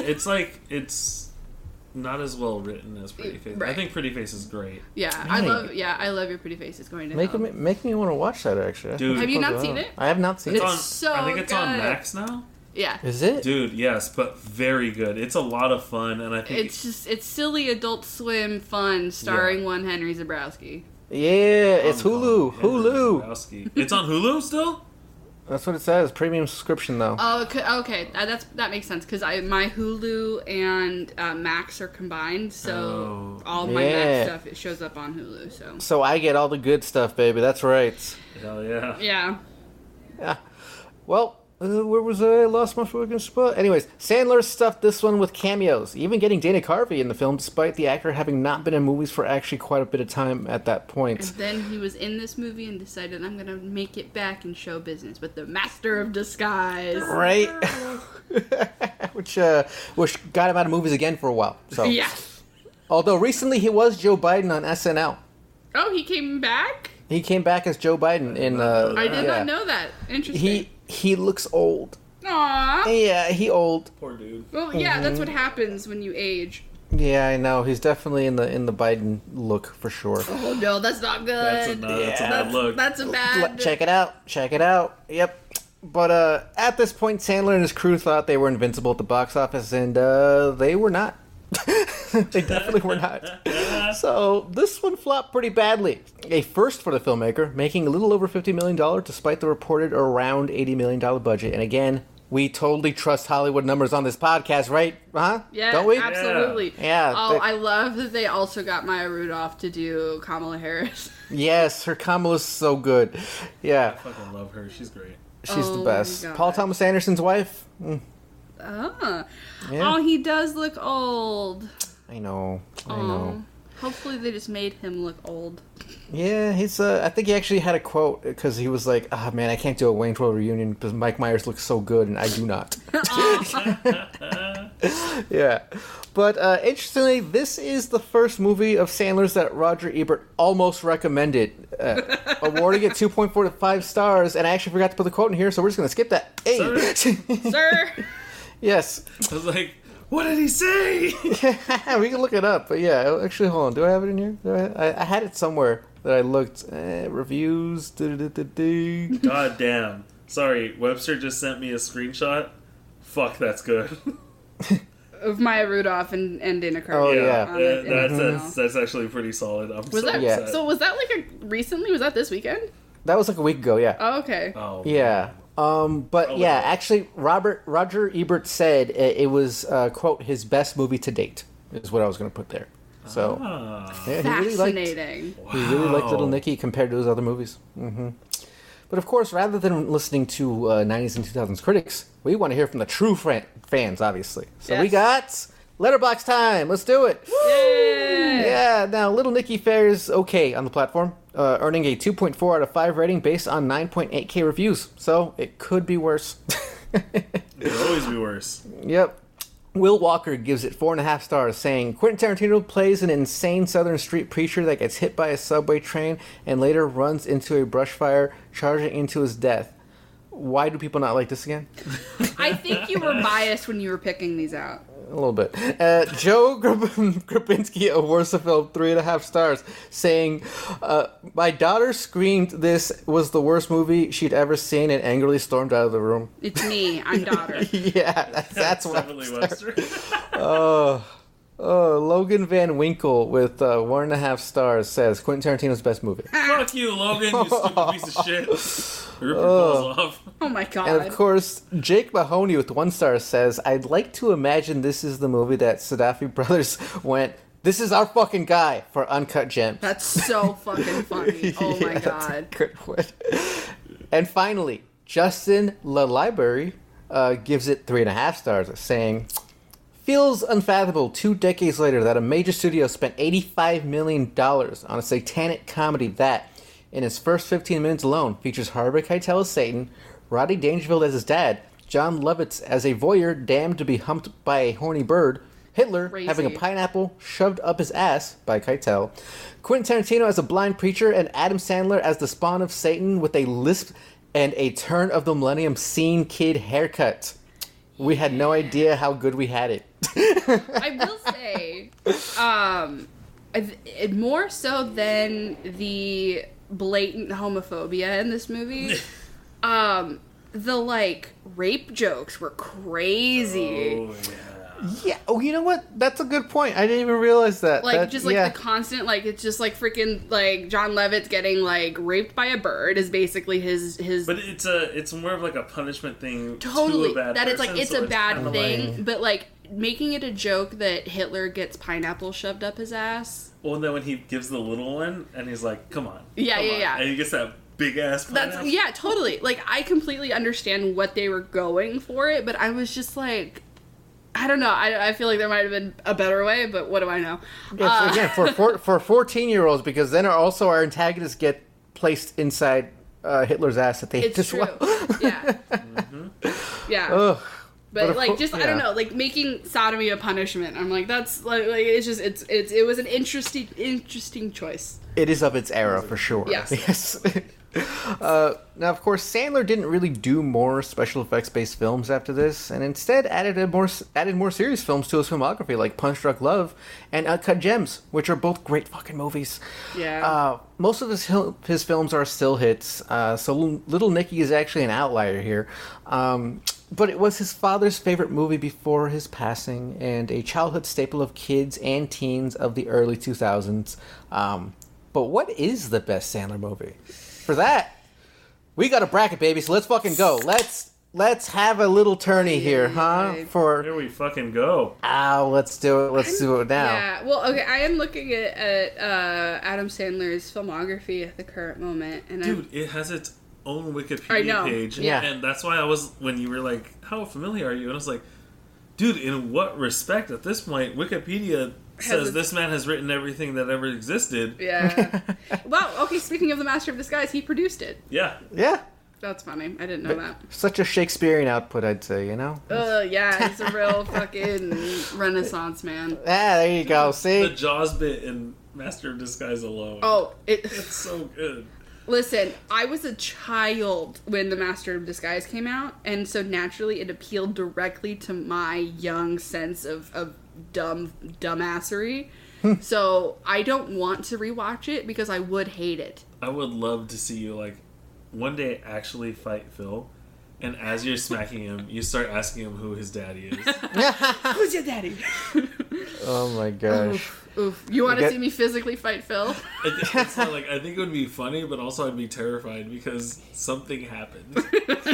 It's not as well written as Pretty Face. Right. I think Pretty Face is great. I love Your Pretty Face. It's going to hell. Make me want to watch that actually. Dude. Have you not seen it? I have not seen It's it. on. so I think it's on good. Max now. Yeah. Is it? Dude, yes, but very good. It's a lot of fun, and I think It's silly Adult Swim fun starring one Henry Zabrowski. Yeah, it's Hulu. Henry Hulu. Zabrowski. It's on Hulu still? That's what it says. Premium subscription though. Oh, okay. That makes sense because my Hulu and Max are combined, so all my Yeah. Max stuff it shows up on Hulu. So I get all the good stuff, baby. That's right. Hell yeah. Yeah. Yeah. Well, where was I? Lost my fucking spot. Anyways, Sandler stuffed this one with cameos, even getting Dana Carvey in the film, despite the actor having not been in movies for actually quite a bit of time at that And point. then he was in this movie and decided I'm gonna make it back in show business with the Master of Disguise. Right? which got him out of movies again for a while. So, Yeah. although recently he was Joe Biden on SNL. Oh, he came back? He came back as Joe Biden in. I did not know that. Interesting. He looks old. Aww. Yeah, he old. Poor dude. Well, yeah, that's what happens when you age. Yeah, I know. He's definitely in the Biden look for sure. Oh no, that's not good. That's a bad look. That's a bad. Check it out. Check it out. Yep. But at this point, Sandler and his crew thought they were invincible at the box office, and they were not. They definitely were not. So this one flopped pretty badly. A first for the filmmaker, making a little over $50 million despite the reported around $80 million budget. And again, we totally trust Hollywood numbers on this podcast, right? Huh? Yeah, Don't we? absolutely. Yeah. Oh, I love that they also got Maya Rudolph to do Kamala Harris. Yes, her Kamala's so good. Yeah, I fucking love her. She's great. she's the Oh, best. God. Paul Thomas Anderson's wife. Oh. Yeah. Oh, he does look old. I know. I Oh. know. Hopefully they just made him look old. Yeah, he's. I think he actually had a quote because he was like, "Ah, man, I can't do a Wayne's World reunion because Mike Myers looks so good and I do not." Yeah. But interestingly, this is the first movie of Sandler's that Roger Ebert almost recommended, awarding it 2.4 to 5 stars. And I actually forgot to put the quote in here, so we're just going to skip that. Hey. Sir. Yes. I was like, what did he say? Yeah, we can look it up. But yeah, actually, hold on. Do I have it in here? I had it somewhere that I looked. Reviews. God damn. Sorry, Webster just sent me a screenshot. Fuck, that's good. Of Maya Rudolph and Dana Carvey. Oh, yeah. on it. That's actually pretty solid. I'm Was so that upset. so? Was that like recently? Was that this weekend? That was like a week ago, yeah. Oh, okay. Oh. Yeah. But Oh, yeah, wow. actually, Roger Ebert said it was, quote, his best movie to date, is what I was going to put there. So, Ah. yeah, Fascinating. he really liked Little Wow. Nicky compared to his other movies. But of course, rather than listening to 90s and 2000s critics, we want to hear from the true fans, obviously. So we Yes. got Letterboxd time. Let's do it. Yay! Yeah, now Little Nicky fares okay on the platform, earning a 2.4 out of 5 rating based on 9.8K reviews. So it could be worse. It could always be worse. Yep. Will Walker gives it 4.5 stars, saying Quentin Tarantino plays an insane Southern street preacher that gets hit by a subway train and later runs into a brush fire, charging into his death. Why do people not like this again? I think you were biased when you were picking these out. A little bit. Joe Grabinski awards the film 3.5 stars, saying, my daughter screamed this was the worst movie she'd ever seen and angrily stormed out of the room. It's me. I'm daughter. Yeah, that's what. definitely Webster. Logan Van Winkle with 1.5 stars says Quentin Tarantino's best movie. Fuck you, Logan, you stupid piece of shit. Rip your balls off. Oh my god. And of course, Jake Mahoney with 1 star says, I'd like to imagine this is the movie that Sadafi Brothers went, this is our fucking guy for Uncut Gems. That's so fucking funny. Oh my Yeah, that's a god. good one. And finally, Justin LaLibrary gives it 3.5 stars, saying, feels unfathomable 2 decades later that a major studio spent $85 million on a satanic comedy that, in its first 15 minutes alone, features Harvey Keitel as Satan, Rodney Dangerfield as his dad, John Lovitz as a voyeur damned to be humped by a horny bird, Hitler Crazy. having a pineapple shoved up his ass by Keitel, Quentin Tarantino as a blind preacher, and Adam Sandler as the spawn of Satan with a lisp and a turn of the millennium scene kid haircut. We had no idea how good we had it. I will say, more so than the blatant homophobia in this movie, the like rape jokes were crazy. Oh, yeah. Yeah. Oh, you know what? That's a good point. I didn't even realize that. Like, That- just like yeah. the constant, like, it's just like freaking like John Lovitz getting like raped by a bird is basically his But it's more of like a punishment thing. totally to a bad that it's person, like it's so a bad kinda thing, like- but like making it a joke that Hitler gets pineapple shoved up his ass. well, and then when he gives the little one, and he's like, "Come on, Yeah, come yeah, on," yeah. and he gets that big ass. That's yeah, totally. Like I completely understand what they were going for it, but I was just like, I don't know. I feel like there might have been a better way, but what do I know? Yes, again, for 14-year-olds, because then also our antagonists get placed inside Hitler's ass at the end It's as true. well. Yeah. Yeah. Ugh. But of like, cour- just I yeah. don't know, like making sodomy a punishment. I'm like, that's like it's just it was an interesting choice. It is of its era for sure. Yes. Yes. Now, of course, Sandler didn't really do more special effects-based films after this, and instead added more serious films to his filmography, like Punch Drunk Love and Uncut Gems, which are both great fucking movies. Yeah. Most of his films are still hits, so Little Nicky is actually an outlier here. But it was his father's favorite movie before his passing, and a childhood staple of kids and teens of the early 2000s. But what is the best Sandler movie? For that, we got a bracket, baby. So let's fucking go. Let's have a little tourney here, huh? For Here we fucking go. let's do it. Let's do it now. Yeah. Well, okay. I am looking at Adam Sandler's filmography at the current moment, and Dude, it has its own I Wikipedia know. page. Yeah. And that's why I was, when you were like, how familiar are you? And I was like, dude, in what respect at this point, Wikipedia says its- this man has written everything that ever existed. yeah. Well, okay. Speaking of the Master of Disguise, he produced it. Yeah. Yeah. That's funny. I didn't know that. Such a Shakespearean output, I'd say, you know? Yeah, he's a real fucking Renaissance man. Ah, there you go. See? The Jaws bit in Master of Disguise alone. Oh, It's so good. listen, I was a child when The Master of Disguise came out, and so naturally it appealed directly to my young sense of dumbassery. So I don't want to rewatch it because I would hate it. I would love to see you, like, one day actually fight Phil, and as you're smacking him, you start asking him who his daddy is. Who's your daddy? Oh my gosh. Oof. You want to see me physically fight Phil? It's not like, I think it would be funny, but also I'd be terrified because something happened.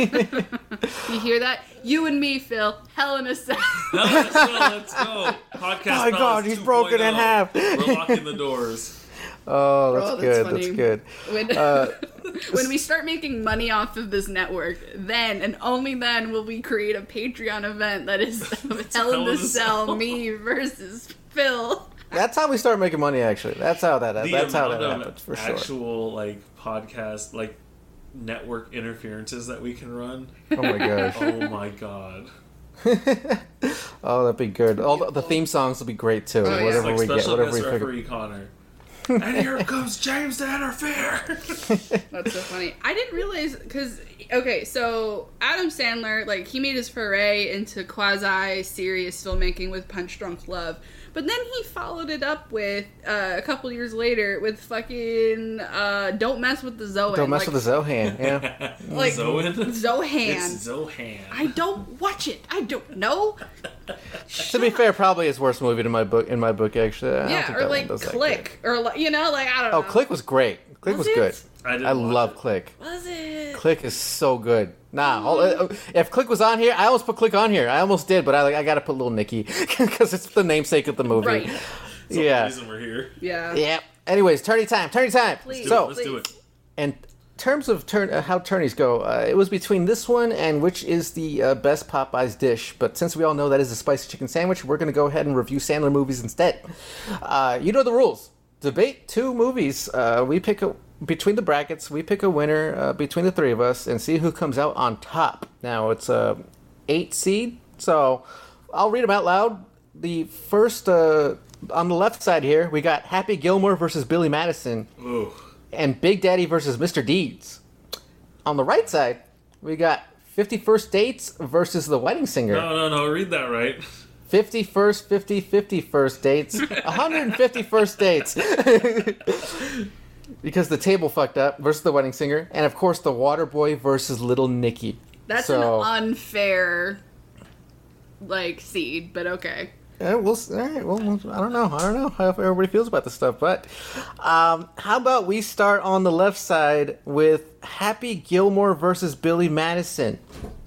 You hear that? You and me, Phil. Hell in a Cell. No, let's go. Podcast. Oh my God, he's broken in half. We're locking the doors. Oh, that's Oh, good. that's That's funny. good. When we start making money off of this network, then and only then will we create a Patreon event that is Hell in the Cell, me versus Phil. That's how we start making money. Actually, that's how that amount of happens for sure. actual like podcast like network interferences that we can run. Oh my gosh. Oh my god. Oh, that'd be good. All the theme songs will be great too. Oh, yeah. Whatever Like we get, special whatever guest we figure. referee Connor. And here comes James to interfere. That's so funny. I didn't realize because okay, so Adam Sandler, like, he made his foray into quasi-serious filmmaking with Punch Drunk Love, but then he followed it up with a couple years later with fucking Don't Mess with the Zohan. Don't mess with the Zohan. Yeah. Like Zohan? Zohan. It's Zohan. I don't watch it. I don't know. To be fair, probably his worst movie in my book. Actually, I don't Yeah, think or that like one does that Click, or like, you know, like, I don't know. good. Oh, Click was great. Click was Was it? good. I didn't I watch love it. Click. Was it? Click is so good. If Click was on here, I almost put Click on here. I almost did, but I got to put Little Nicky because it's the namesake of the movie. Right. That's the Yeah. reason we're here. Yeah. Yeah. Anyways, tourney time. Please. So, Let's do it. in terms of how tourneys go, it was between this one and which is the best Popeyes dish. But since we all know that is a spicy chicken sandwich, we're going to go ahead and review Sandler movies instead. You know the rules. Debate two movies. We pick between the brackets. We pick a winner between the three of us and see who comes out on top. Now it's a 8 seed, so I'll read them out loud. The first on the left side here, we got Happy Gilmore versus Billy Madison. Ooh. And Big Daddy versus Mr. Deeds. On the right side, we got 50 First Dates versus The Wedding Singer. No. Read that right. 50 First Dates. 150 First Dates. Because the table fucked up versus The Wedding Singer. And of course, The Waterboy versus Little Nicky. That's an unfair, like, seed, but okay. Yeah, all right, well, I don't know how everybody feels about this stuff, but how about we start on the left side with Happy Gilmore versus Billy Madison.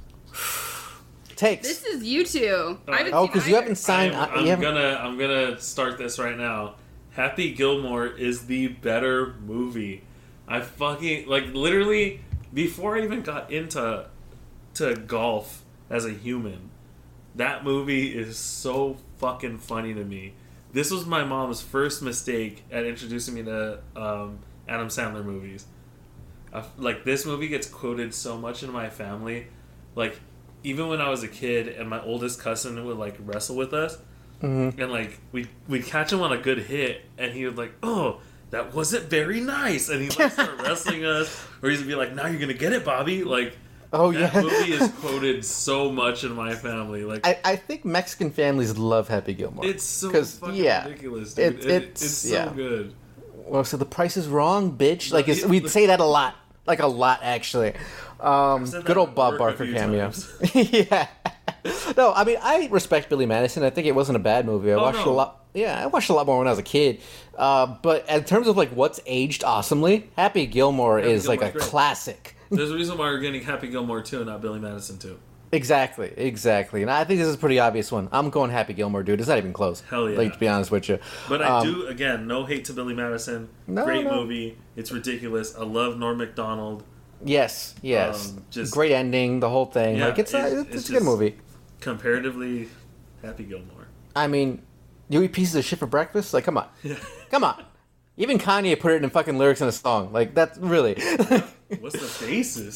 Takes. This is you two. I haven't Oh, seen because you either. haven't signed. I'm gonna start this right now. Happy Gilmore is the better movie. I fucking literally before I even got into golf as a human. That movie is so fucking funny to me. This was my mom's first mistake at introducing me to Adam Sandler movies. This movie gets quoted so much in my family. Like, even when I was a kid and my oldest cousin would wrestle with us, and we'd catch him on a good hit, and he would oh, that wasn't very nice, and he'd start wrestling us, or he'd be like, now you're gonna get it, Bobby. That movie is quoted so much in my family. I think Mexican families love Happy Gilmore. It's so fucking ridiculous, dude. It's so good. Well, so The Price is Wrong, bitch. We'd the- say that a lot. A lot, actually. said Good that old at Bob work a Barker few cameo. times. Yeah. No, I mean, I respect Billy Madison. I think it wasn't a bad movie. I watched a lot. Yeah, I watched a lot more when I was a kid. But in terms of what's aged awesomely, Happy Gilmore is Gilmore's a great. classic. There's a reason why we're getting Happy Gilmore 2 and not Billy Madison 2. Exactly. And I think this is a pretty obvious one. I'm going Happy Gilmore, dude. It's not even close. Hell yeah. To be honest with you. But I do, again, no hate to Billy Madison. No, Great no. movie. It's ridiculous. I love Norm Macdonald. Yes. Just- Great ending, the whole thing. Yeah, it's a good movie. Comparatively, Happy Gilmore. I mean, you eat pieces of shit for breakfast? Come on. Come on. Even Kanye put it in fucking lyrics in a song. That's really... What's the basis?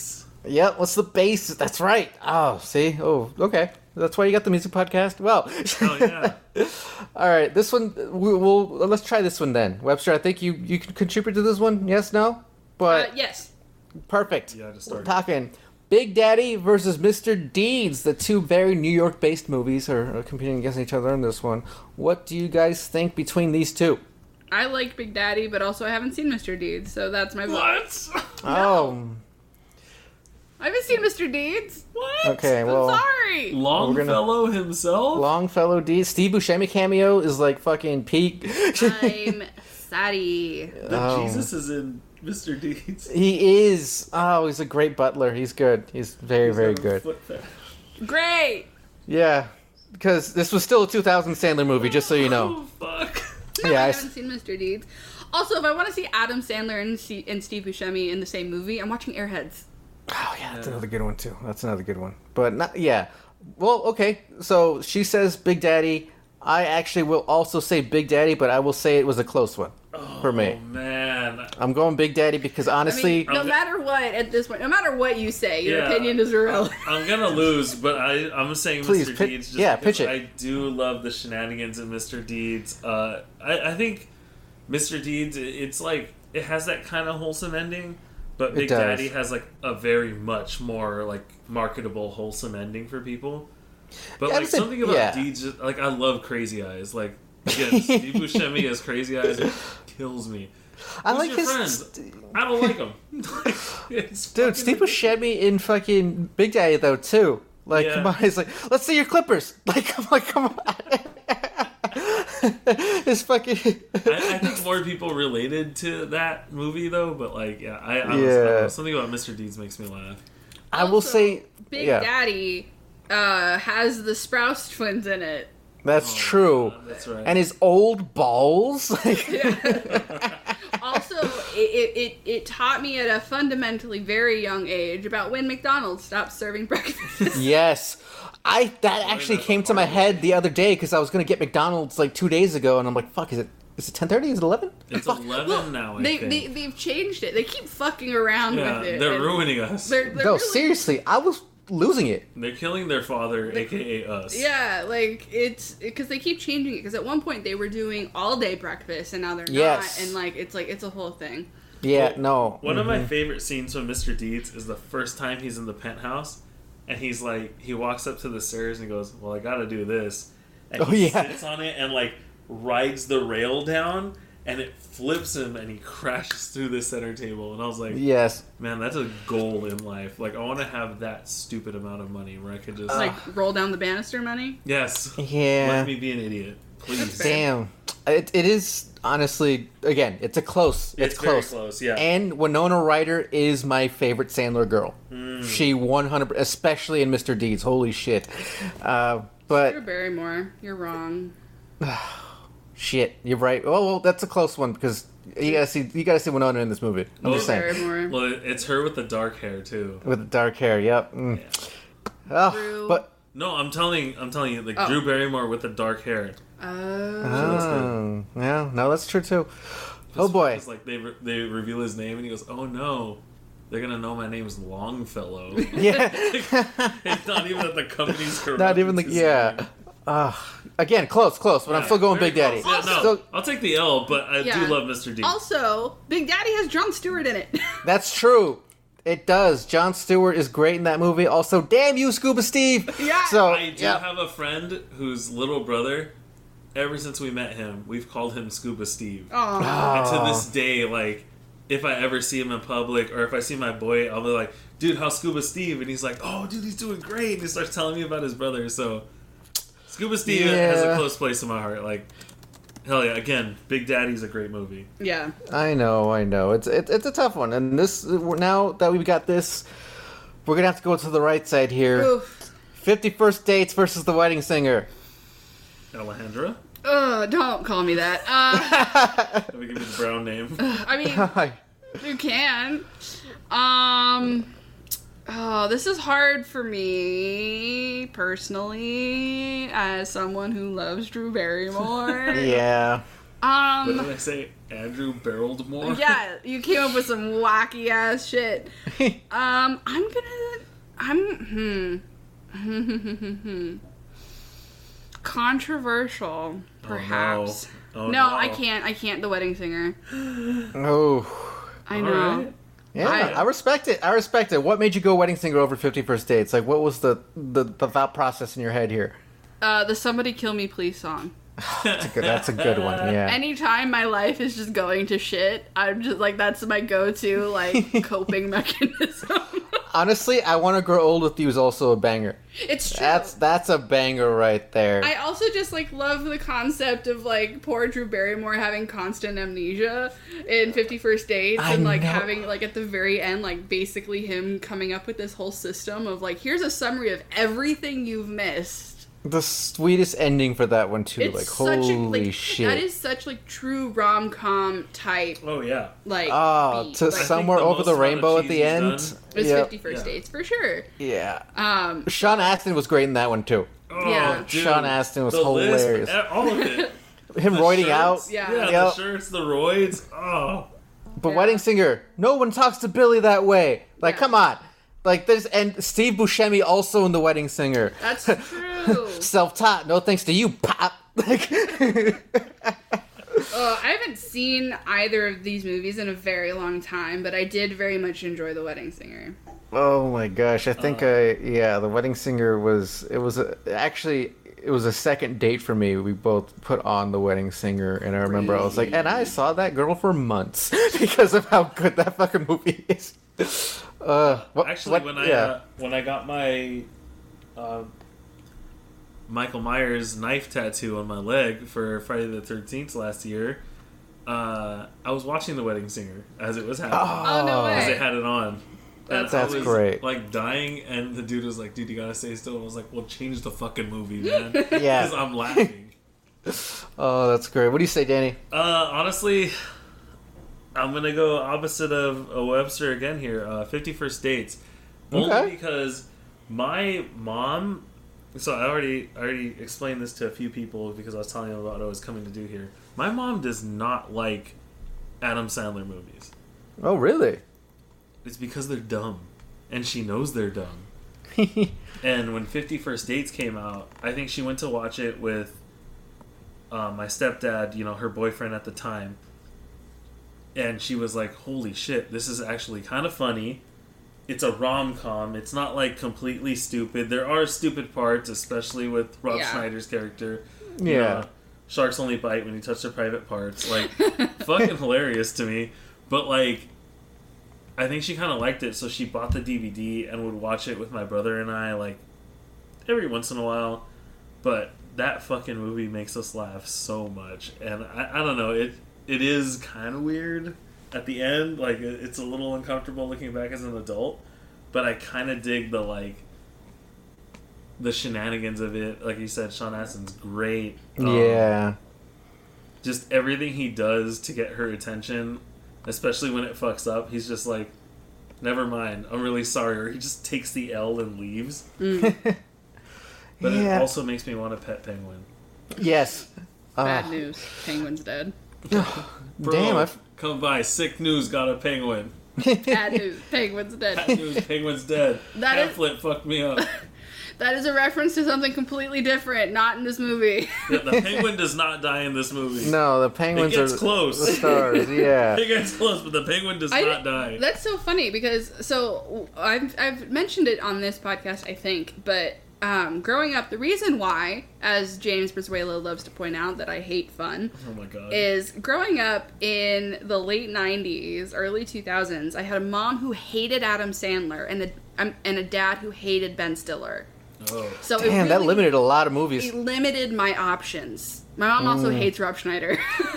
Yep, what's the bass? That's right. Oh, see? Oh, okay. That's why you got the music podcast? Well. Oh, yeah. All right, this one, let's try this one then. Webster, I think you can contribute to this one? Yes, no? But Yes. perfect. Yeah, just We're start. talking Big Daddy versus Mr. Deeds. The two very New York-based movies are competing against each other in this one. What do you guys think between these two? I like Big Daddy, but also I haven't seen Mr. Deeds, so that's my vote. What? Oh, I haven't seen Mr. Deeds. What? okay, I'm well, sorry. Longfellow himself? Longfellow Deeds. Steve Buscemi cameo is like fucking peak. I'm sorry. The Jesus is in Mr. Deeds. He is. Oh, he's a great butler. He's good. He's very, very He's got a good. foot fetish. Great. Yeah, because this was still a 2000 Sandler movie, just so you know. Oh, fuck. No, Yeah, I I haven't seen Mr. Deeds. Also, if I want to see Adam Sandler and Steve Buscemi in the same movie, I'm watching Airheads. Oh yeah, that's another good one too. That's another good one. But not yeah. Well, okay. So she says Big Daddy. I actually will also say Big Daddy, but I will say it was a close one for me. Oh, man. I'm going Big Daddy because honestly, I mean, no matter what, at this point, no matter what you say, your Yeah. opinion is irrelevant. I'm gonna lose, but I'm saying Please, Mr. pitch- Deeds just yeah, because pitch it. I do love the shenanigans in Mr. Deeds. I think Mr. Deeds, it's like, it has that kind of wholesome ending, but Big does. Daddy has like a very much more like marketable wholesome ending for people. But Yeah, like I'd say- something about yeah. Deeds, like I love Crazy Eyes. Like again, Steve Buscemi as Crazy Eyes kills me. I Who's like your his friends? I don't like him. It's dude. fucking Steve ridiculous. Buscemi in fucking Big Daddy though too. Like, Yeah. come on, he's like, let's see your clippers. Like, come on. It's fucking. I think more people related to that movie though, but like, yeah, I don't Yeah. know. Something about Mr. Deeds makes me laugh. I will Also, say, Big yeah, Daddy has the Sprouse twins in it. that's true. That's right. And his old balls. Also, it taught me at a fundamentally very young age about when McDonald's stopped serving breakfast. Yes. That actually came to my head the other day because I was gonna get McDonald's like 2 days ago, and I'm like, "Fuck, is it 10:30? Is it 11?" It's 11 now. I think. They've changed it. They keep fucking around Yeah, with it. they're and ruining us. They're No, really, seriously, I was losing it. They're killing their father, aka us. Yeah, like it's because they keep changing it. Because at one point they were doing all day breakfast, and now they're Yes. not. And like it's a whole thing. Yeah, Well, no. One of my favorite scenes from Mr. Deeds is the first time he's in the penthouse, and he's like, he walks up to the stairs and he goes, "Well, I got to do this," and Oh, he yeah. sits on it and like rides the rail down, and it flips him, and he crashes through the center table. And I was like, Yes. man, that's a goal in life. Like, I want to have that stupid amount of money where I could just Like roll down the banister money. yes, Yeah. let me be an idiot, please. Damn. It is honestly, again, it's a close. It's very close. close, yeah. And Winona Ryder is my favorite Sandler girl. Mm. She 100, especially in Mr. Deeds. Holy shit. But Drew Barrymore, you're wrong. shit, you're right. Oh well, that's a close one because you gotta see Winona in this movie. I'm Well, just saying. Barrymore. Well, it's her with the dark hair too. With the dark hair, yep. Mm. Oh, Drew. but No, I'm telling you, like Oh. Drew Barrymore with the dark hair. oh, yeah, no, that's true too. Oh boy, It's like they reveal his name and he goes, "Oh no, they're gonna know my name's Longfellow." yeah, It's not even that the company's corrupt. not even the it's his yeah. name. Again, close, but I'm still going Very Big Daddy. close. Yeah, no, Still- I'll take the L, but I Yeah. do love Mr. D. Also, Big Daddy has Jon Stewart in it. That's true. It does. Jon Stewart is great in that movie. Also, damn you, Scuba Steve. Yeah. So I do yeah. have a friend whose little brother. Ever since we met him, we've called him Scuba Steve. Aw. And to this day, like, if I ever see him in public or if I see my boy, I'll be like, "Dude, how's Scuba Steve?" And he's like, "Oh, dude, he's doing great." And he starts telling me about his brother. So, Scuba Steve has a Yeah. close place in my heart. Like, hell yeah! Again, Big Daddy's a great movie. Yeah. I know. It's a tough one. And this now that we've got this, we're gonna have to go to the right side here. Oof. 51st Dates versus The Wedding Singer. Alejandra, Ugh, don't call me that. let me give you the brown name. I mean, you can. Oh, this is hard for me personally, as someone who loves Drew Barrymore. Yeah. What did I say? Andrew Barreldmore? Yeah, you came up with some wacky ass shit. Controversial, perhaps. Oh, no, I can't. The Wedding Singer. Oh. I know. Alright. Yeah, I- I respect it. I respect it. What made you go Wedding Singer over 50 First Dates? Like, what was the thought process in your head here? The Somebody Kill Me Please song. That's a good one, yeah. Anytime my life is just going to shit, I'm just like, that's my go-to, like, coping mechanism. Honestly, I Want to Grow Old With You is also a banger. It's true. That's a banger right there. I also just, like, love the concept of, like, poor Drew Barrymore having constant amnesia in 50 First Dates. I And, like, know. having, like, at the very end, like, basically him coming up with this whole system of, like, here's a summary of everything you've missed. The sweetest ending for that one, too. It's Like, such holy a, like, shit. that is such, like, true rom-com type, Oh, yeah. like, Oh, beat. to Like, Somewhere the Over most the amount of Rainbow at cheese the he's end. done it's Yep. 50 First Yeah. Dates, for sure. Yeah. Sean Astin was great in that one, too. Oh, Yeah. dude. Sean Astin was The lisp, hilarious. all of it. Him The roiding shirts, out. Yeah. Yeah, Yep. the shirts, the roids. Oh. But Yeah. Wedding Singer, no one talks to Billy that way. Like, Yeah. come on. Like, this, and Steve Buscemi also in The Wedding Singer. That's true. Self-taught, no thanks to you, Pop. Like, I haven't seen either of these movies in a very long time, but I did very much enjoy The Wedding Singer. oh my gosh, I think The Wedding Singer it was a second date for me. We both put on The Wedding Singer, and I remember I was like, and I saw that girl for months because of how good that fucking movie is. Actually, when I got my Michael Myers knife tattoo on my leg for Friday the 13th last year, I was watching The Wedding Singer as it was happening. Oh, no Because way. they had it on. And That's I was, great. Like, dying, and the dude was like, dude, you gotta stay still. And I was like, well, change the fucking movie, man. Yeah. Because I'm laughing. Oh, that's great. What do you say, Danny? Honestly, I'm gonna go opposite of Webster again here. 50 First Dates, only Okay. because my mom. So I already explained this to a few people because I was telling them about what I was coming to do here. My mom does not like Adam Sandler movies. Oh, really? It's because they're dumb, and she knows they're dumb. And when 50 First Dates came out, I think she went to watch it with my stepdad, her boyfriend at the time. And she was like, holy shit, this is actually kind of funny. It's a rom-com. It's not, like, completely stupid. There are stupid parts, especially with Rob Yeah. Schneider's character. Yeah. Sharks only bite when you touch their private parts. Like, fucking hilarious to me. But, like, I think she kind of liked it, so she bought the DVD and would watch it with my brother and I, like, every once in a while. But that fucking movie makes us laugh so much. And I don't know, it is kind of weird at the end. Like, it's a little uncomfortable looking back as an adult. But I kind of dig the shenanigans of it. Like you said, Sean Astin's great. Yeah. Just everything he does to get her attention, especially when it fucks up, he's just like, never mind, I'm really sorry. Or he just takes the L and leaves. But it Yeah. also makes me want a pet penguin. Yes. Bad news. Penguin's dead. Bro, Damn, come by. Sick news, got a penguin. Bad news. Penguin's dead. Bad news, penguin's dead. That is- Pamphlet fucked me up. That is a reference to something completely different, not in this movie. Yeah, the penguin does not die in this movie. No, the penguins It gets are close. the stars. Yeah. It gets close, but the penguin does not die. That's so funny because I've mentioned it on this podcast, I think, but growing up, the reason why, as James Brizuela loves to point out, that I hate fun, Oh my god. is growing up in the late 90s, early 2000s, I had a mom who hated Adam Sandler and a dad who hated Ben Stiller. Oh. So Damn, that limited a lot of It movies. limited my options. My mom also hates Rob Schneider.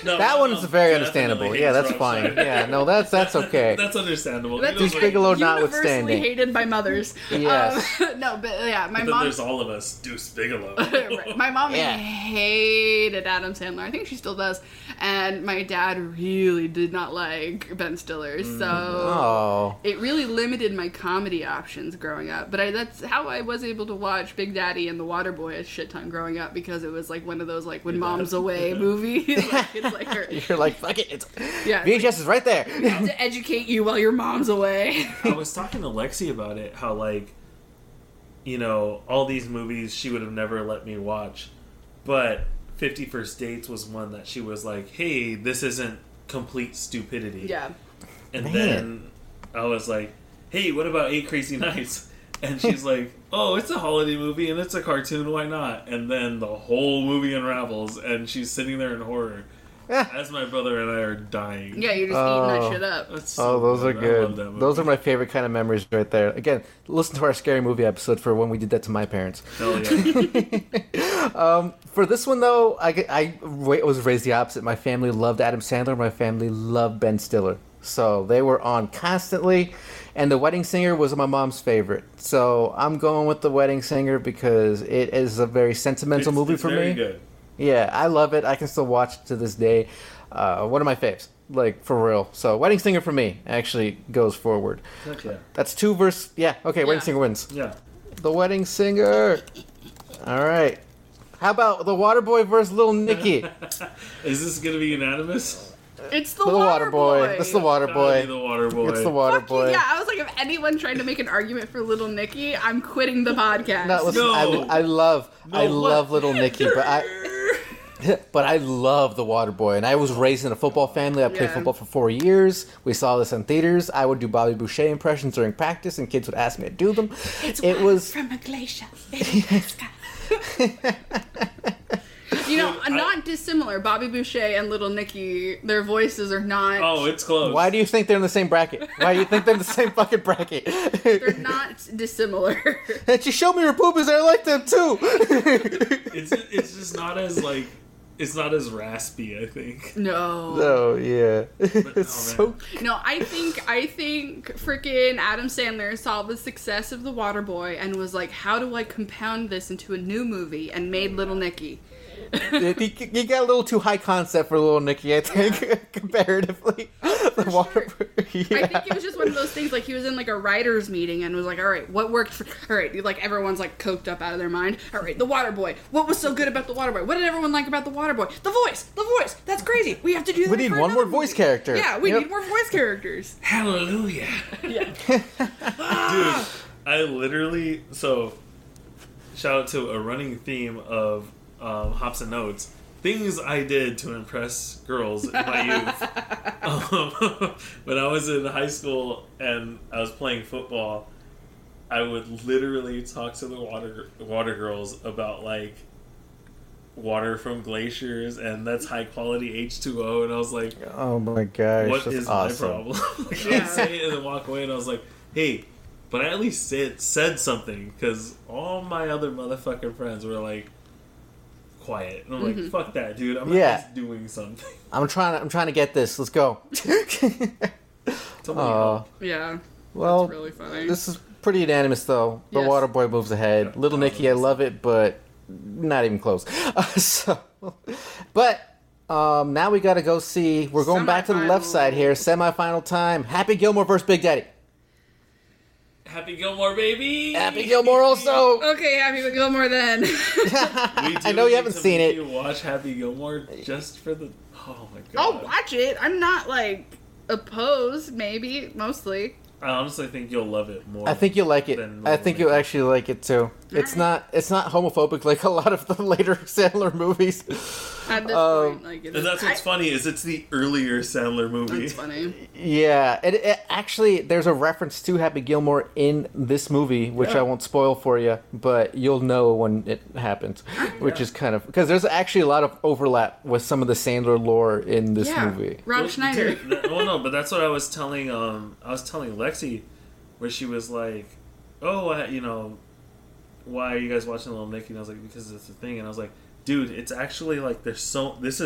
That one is very definitely understandable. hates Yeah, that's Rob fine. Schneider. Yeah, no, that's okay. That's understandable. That's Deuce Bigelow universally notwithstanding. hated by mothers. Yes. No, but yeah, my But then mom. there's all of us, Deuce Bigelow. Right. My mom Yeah. hated Adam Sandler. I think she still does. And my dad really did not like Ben Stiller. So Oh. it really limited my comedy options growing up. But that's how I was able to watch Big Daddy and The Waterboy a shit ton growing up, because it was like one of those like when mom's away movies. Like, it's like her, You're like, fuck it. It's, yeah, VHS is right there. to educate you while your mom's away. I was talking to Lexi about it, how like, you know, all these movies she would have never let me watch, but 50 First Dates was one that she was like, hey, this isn't complete stupidity. Yeah. And Man. then I was like, hey, what about 8 Crazy Nights? And she's like, oh, it's a holiday movie and it's a cartoon, why not? And then the whole movie unravels and she's sitting there in horror as my brother and I are dying. Yeah, you're just eating that shit up. That's so Oh, those are I love that good. movie. Those are my favorite kind of memories right there. Again, listen to our scary movie episode for when we did that to my parents. Hell yeah. For this one, though, I was raised the opposite. My family loved Adam Sandler. My family loved Ben Stiller. So they were on constantly. And The Wedding Singer was my mom's favorite. So I'm going with The Wedding Singer because it is a very sentimental movie it's for very me. Good. Yeah, I love it. I can still watch it to this day. One of my faves. Like, for real. So Wedding Singer for me actually goes forward. Heck yeah. That's 2 versus... Yeah, okay, Wedding Yeah. Singer wins. Yeah. The Wedding Singer. All right. How about The Waterboy versus Little Nicky? Is this going to be unanimous? It's the Water Boy. Waterboy. It's the Water Gotta be Boy. the Water Boy. It's the Water Fuck you. Boy. Yeah, I was like, if anyone trying to make an argument for Little Nicky, I'm quitting the podcast. No, listen, No. I love No, love what? Little Nicky, but I love the Water Boy, and I was raised in a football family. I played Yeah. football for 4 years. We saw this in theaters. I would do Bobby Boucher impressions during practice, and kids would ask me to do them. It was from a glacier. You know, not dissimilar. Bobby Boucher and Little Nicky, their voices are not. Oh, it's close. Why do you think they're in the same bracket? Why do you think they're in the same fucking bracket? They're not dissimilar. And she showed me her boobies, and I like them too. It's just not as like it's not as raspy, I think. No. Oh yeah, it's man. so. No, I think freaking Adam Sandler saw the success of The Waterboy and was like, how do I compound this into a new movie? And made Little Nicky. You got a little too high concept for Little Nicky, I think, comparatively. The Water. Yeah. I think it was just one of those things, like he was in like a writer's meeting and was like, all right, what worked for, all right, like everyone's like coked up out of their mind. All right, The Waterboy. What was so good about The Waterboy? What did everyone like about The Waterboy? The voice. That's crazy. We have to do that. We need for one more another voice movie. character. Yeah, we Yep. need more voice characters. Hallelujah. Yeah. Dude, I literally shout out to a running theme of Hops and Notes. Things I did to impress girls in my youth. When I was in high school and I was playing football, I would literally talk to the water girls about like water from glaciers and that's high quality H2O, and I was like, Oh my gosh, what that's is awesome. my problem? Like, Yeah. I'd say it and then walk away, and I was like, hey, but I at least said something, because all my other motherfucking friends were like quiet, and I'm like, fuck that, dude. I'm Yeah. at least doing something. I'm trying to get this. Let's go. Somebody Aw. help. Yeah. Well, That's really funny. this is pretty unanimous though. The Yes. Waterboy moves ahead. Yeah. Little Nicky, I love it, but not even close. Now we got to go see. We're going back to the left Semifinal. side here. Semi-final time. Happy Gilmore versus Big Daddy. Happy Gilmore, baby. Happy Gilmore also. Okay, Happy Gilmore then. We I do know you need haven't to seen make it. You watch Happy Gilmore just for the. Oh my I'll god. watch it. I'm not like opposed, maybe, mostly. I honestly think you'll love it more. I think you'll like it. Then I think you'll actually like it too. It's not homophobic like a lot of the later Sandler movies. At this point, like, And that's what's funny is it's the earlier Sandler movie. That's funny. Yeah, it actually there's a reference to Happy Gilmore in this movie, which I won't spoil for you, but you'll know when it happens, which is kind of because there's actually a lot of overlap with some of the Sandler lore in this Yeah, movie. Rob Well, Schneider. dude, well, no, but that's what I was telling. Lexi, where she was like, "Oh, why are you guys watching Little Nicky?" And I was like, "Because it's a thing." And I was like, "Dude, it's actually like this is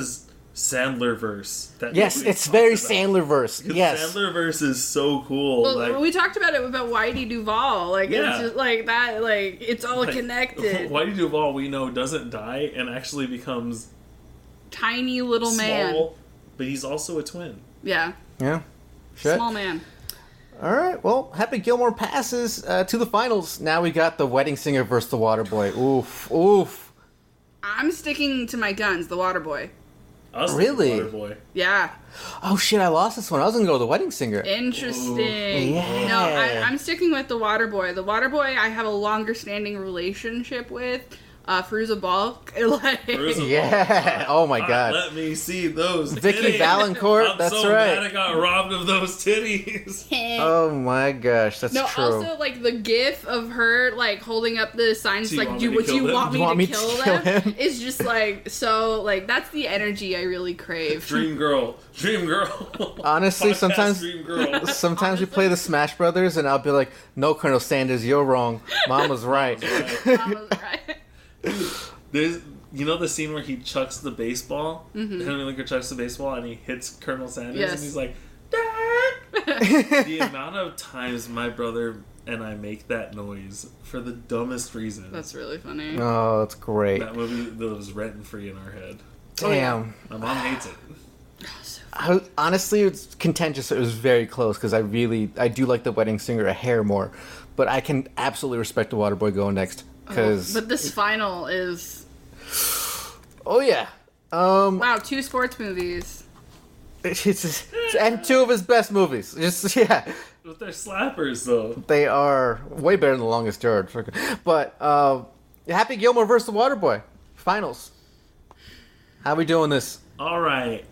Sandler-verse. That Yes, nobody it's talks very about. Sandler-verse. 'Cause Yes. Sandler-verse is so cool. Well, like, we talked about it about Whitey Duvall. Like, Yeah. it's just like that. Like, it's all like, connected. Whitey Duvall, we know, doesn't die and actually becomes Tiny little man. small, but he's also a twin. Yeah, Yeah. Shit. small man. All right. Well, Happy Gilmore passes to the finals. Now we got the Wedding Singer versus the Waterboy. Oof. Oof. I'm sticking to my guns. The Waterboy. I was Really? thinking Waterboy. Yeah, Oh shit! I lost this one. I was gonna go with the Wedding Singer. interesting. Yeah. No, I'm sticking with the Waterboy. The Waterboy, I have a longer standing relationship with. Fruza Balk. Like, Fruza Yeah. Oh my god. Let me see those Vicky titties. Valancourt, I'm that's so right. mad I got robbed of those titties. Oh my gosh, that's No, true. also like the gif of her like holding up the signs Do you like, want "Do me to would you kill want them? me to kill them?" Is just like so like that's the energy I really crave. Dream girl. Honestly, Podcast sometimes- Dream girl. Sometimes we play the Smash Brothers, and I'll be like, "No, Colonel Sanders, you're wrong. Mama's right." Mama's right. There's, you know the scene where he chucks the baseball? Henry Linker chucks the baseball and he hits Colonel Sanders Yes. and he's like, "Dad!" The amount of times my brother and I make that noise for the dumbest reason. That's really funny. Oh, that's great. That movie lives rent free in our head. Damn. My mom hates it. Honestly, it's contentious. It was very close because I do like the Wedding Singer a hair more, but I can absolutely respect the Waterboy going next because. But this final is Oh yeah. wow, 2 sports movies. And 2 of his best movies. Just yeah. But they're slappers though. They are way better than The Longest Yard. But Happy Gilmore versus the Waterboy. Finals. How we doing this? Alright.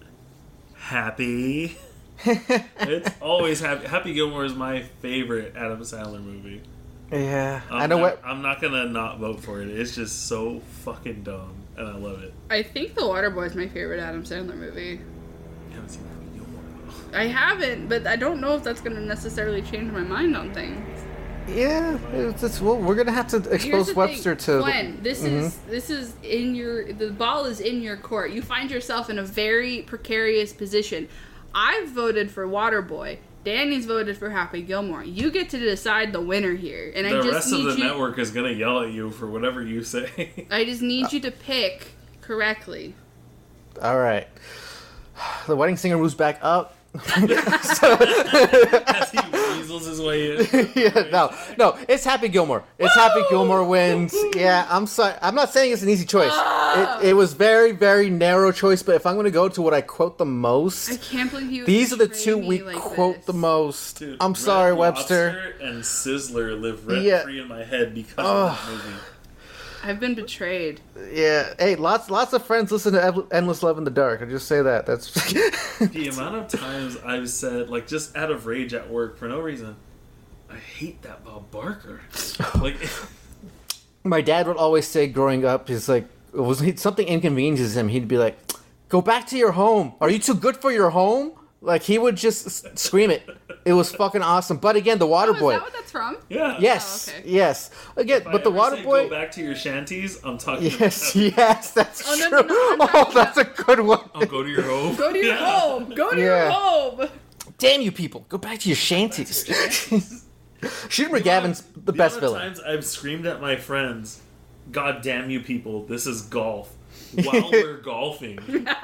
Happy. It's always happy. Happy Gilmore is my favorite Adam Sandler movie. Yeah. I know what. I'm not gonna not vote for it. It's just so fucking dumb, and I love it. I think The Waterboy is my favorite Adam Sandler movie. I haven't seen Happy Gilmore though. I haven't, but I don't know if that's going to necessarily change my mind on things. Yeah. Well, we're going to have to Here's expose the Webster thing, to. Glenn, this is in your the ball is in your court. You find yourself in a very precarious position. I've voted for Waterboy. Danny's voted for Happy Gilmore. You get to decide the winner here, and I The just rest of need the you. network is gonna yell at you for whatever you say. I just need you to pick correctly. All right. The Wedding Singer moves back up. As he weasels his way in. Yeah, no, it's Happy Gilmore. It's Happy Gilmore wins. Yeah, I'm sorry. I'm not saying it's an easy choice. It was very, very narrow choice. But if I'm going to go to what I quote the I most, can't believe you. these are the betrayed 2 me we like quote this. the most. Dude, I'm sorry, Red Webster. Lobster and Sizzler live rent Yeah. free in my head because of that movie. I've been betrayed. Yeah. Hey, lots of friends listen to Endless Love in the Dark. I just say that. That's. The amount of times I've said, like, just out of rage at work for no reason, I hate that Bob Barker. Like, My dad would always say growing up, he's like, something inconveniences him, he'd be like, "Go back to your home. Are you too good for your home?" Like, he would just scream it. It was fucking awesome. But again, the Oh, is Waterboy. that what that's from? yeah. Yes, Oh, okay. yes. Again, If I but the ever say go Waterboy. back to your shanties, I'm talking Yes, about yes, that's Oh, no, true. no, no, I'm Oh, talking that's a good one. I'll go to your home. Go to your Yeah. home. Go to your Yeah. home. Damn you people, go back to your shanties. Shooter McGavin's the The best amount of villain. times I've screamed at my friends, "God damn you people, this is golf," while we're golfing.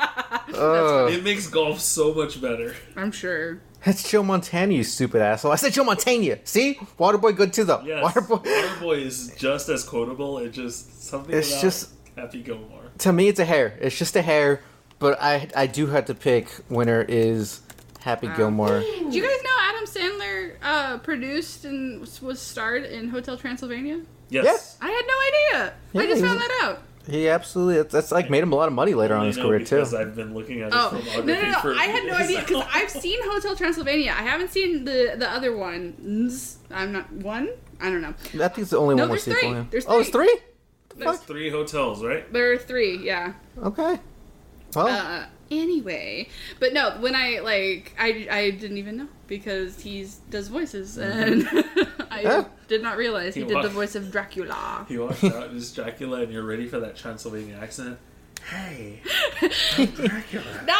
It makes golf so much better. I'm sure. That's Joe Montana, you stupid asshole. I said Joe Montana. See? Waterboy good too, though. Yes, Waterboy. Waterboy is just as quotable. It just something It's about just- Happy Gilmore. To me, it's a hair. It's just a hair. But I do have to pick winner is Happy Gilmore. Do you guys know Adam Sandler produced and was starred in Hotel Transylvania? Yes. I had no idea. Yeah, I just he found was- that out. He absolutely, that's like made him a lot of money later on in I his know career too. because I've been looking at his Oh filmography no! for I had no years idea because now. I've seen Hotel Transylvania. I haven't seen the other one. I'm not one. I don't know. I think it's the only No, one we're there's sequel. three. Yeah. There's Oh, it's three. 3? There's 3 hotels, right? There are 3. Yeah. Okay. Well, Anyway, but no, when I didn't even know because he does voices and I Yeah. did not realize he He did the wa- voice of Dracula. You watch out as Dracula and you're ready for that Transylvanian accent. Hey, I'm Dracula. No!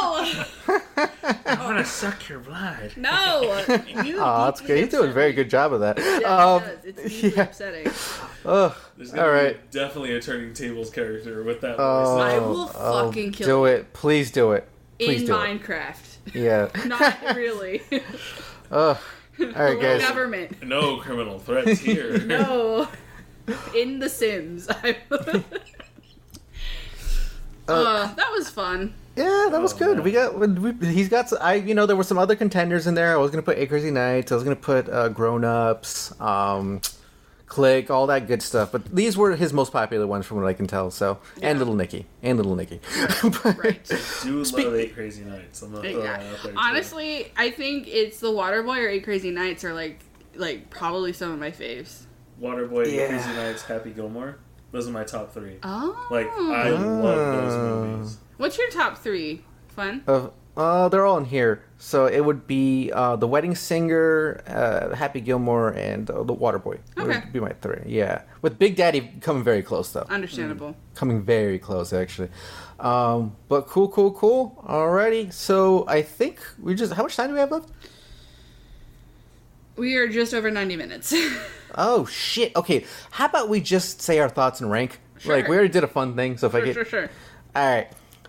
I want to suck your blood. No! Oh, that's good. He's doing a very good job of that. Yeah, it does. It's deeply upsetting. Oh, There's all gonna right. be definitely a Turning Tables character with that Oh, voice. I will fucking kill do you. it. Please do it. Please In do Minecraft. it. Yeah. Not really. All right, guys. Government. No criminal threats here. No. In The Sims. That was fun. Yeah, that was Oh, good. man. He's got. There were some other contenders in there. I was gonna put Eight Crazy Nights. I was gonna put Grown Ups, Click, all that good stuff. But these were his most popular ones, from what I can tell. So, and Little Nicky, But- Right. Do love 8 Crazy Nights. I'm gonna throw that out there too. Honestly, I think it's The Waterboy or 8 Crazy Nights are like probably some of my faves. Waterboy, Yeah. 8 Crazy Nights, Happy Gilmore. Those are my top 3. Oh. Like I love those movies. What's your top 3? Fun? they're all in here. So it would be The Wedding Singer, Happy Gilmore, and The Waterboy. Okay. Would be my 3. Yeah, with Big Daddy coming very close though. Understandable. Coming very close, actually. But cool. Alrighty. So I think how much time do we have left? We are just over 90 minutes. Oh, shit. Okay. How about we just say our thoughts and rank? Sure. Like, we already did a fun thing, so if I get... Sure. Alright.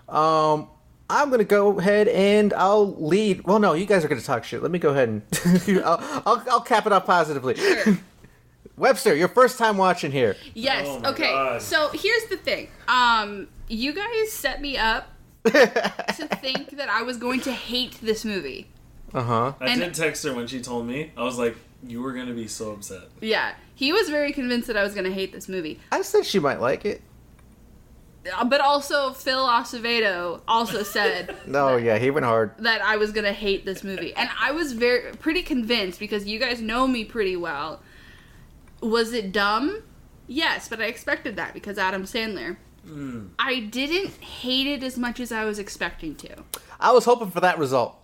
I'm gonna go ahead and I'll lead... Well, no, you guys are gonna talk shit. Let me go ahead and... I'll cap it off positively. Sure. Webster, your first time watching here. Yes. Oh my Okay. God. So here's the thing. You guys set me up to think that I was going to hate this movie. Uh-huh. I And- did text her when she told me. I was like, you were gonna be so upset. Yeah. He was very convinced that I was going to hate this movie. I said she might like it. But also, Phil Acevedo also said No, yeah, he went hard. that I was going to hate this movie. And I was pretty convinced, because you guys know me pretty well. Was it dumb? Yes, but I expected that because Adam Sandler. I didn't hate it as much as I was expecting to. I was hoping for that result.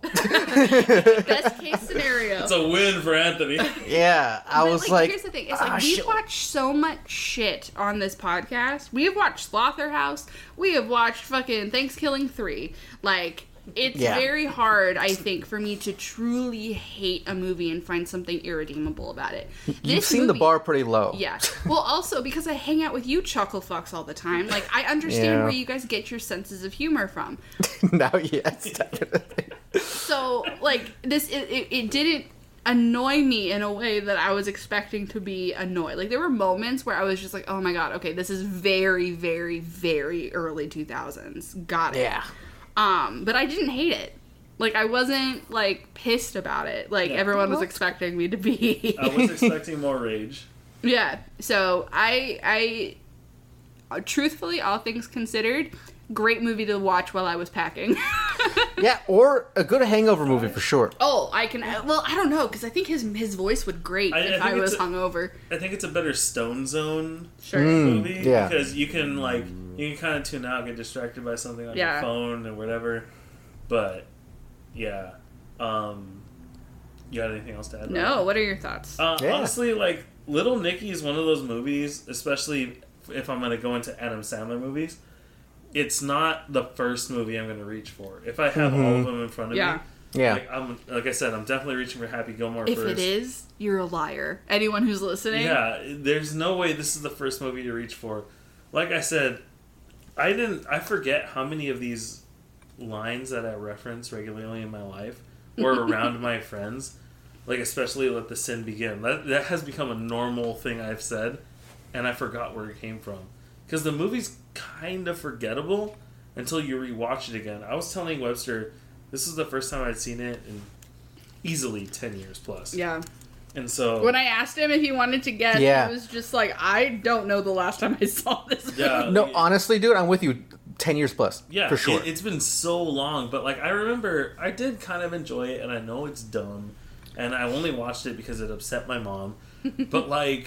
Best case scenario. It's a win for Anthony. Yeah, I But, was like... here's the thing. It's like, we've shit. watched so much shit on this podcast. We have watched Slaughterhouse. We have watched fucking Thanksgiving 3. Like, it's Yeah. very hard, I think, for me to truly hate a movie and find something irredeemable about it. You've seen the bar pretty low. Yeah. Well, also, because I hang out with you chuckle fucks all the time, like, I understand Yeah. where you guys get your senses of humor from. Now, yes, definitely. So, like, it didn't annoy me in a way that I was expecting to be annoyed. Like, there were moments where I was just like, oh my god, okay, this is very, very, very early 2000s. Got it. Yeah. But I didn't hate it. Like, I wasn't, like, pissed about it. Like, everyone was expecting me to be. I was expecting more rage. Yeah. So, I truthfully, all things considered, great movie to watch while I was packing. Yeah, or a good hangover movie for sure. Oh, I can. Well, I don't know, because I think his voice would grate I if think I was it's hungover. I think it's a better Stone Zone Sure. movie yeah. because you can kind of tune out, get distracted by something on Yeah. your phone or whatever. But yeah, you got anything else to add? No, what are your thoughts? Yeah. Honestly, like Little Nicky is one of those movies, especially if I'm going to go into Adam Sandler movies. It's not the first movie I'm going to reach for. If I have all of them in front of Yeah. me, Yeah. like I said, I'm definitely reaching for Happy Gilmore If first. it is, you're a liar. Anyone who's listening. Yeah, there's no way this is the first movie to reach for. Like I said, I forget how many of these lines that I reference regularly in my life or around my friends. Like, especially Let the Sin Begin. That has become a normal thing I've said, and I forgot where it came from. Because the movie's kind of forgettable until you rewatch it again. I was telling Webster, this is the first time I'd seen it in easily 10 years plus. Yeah. And so... When I asked him if he wanted to guess, Yeah. he was just like, I don't know the last time I saw this. Yeah. No, honestly, dude, I'm with you. 10 years plus. Yeah, for sure. It's been so long, but like I remember, I did kind of enjoy it, and I know it's dumb, and I only watched it because it upset my mom. But like,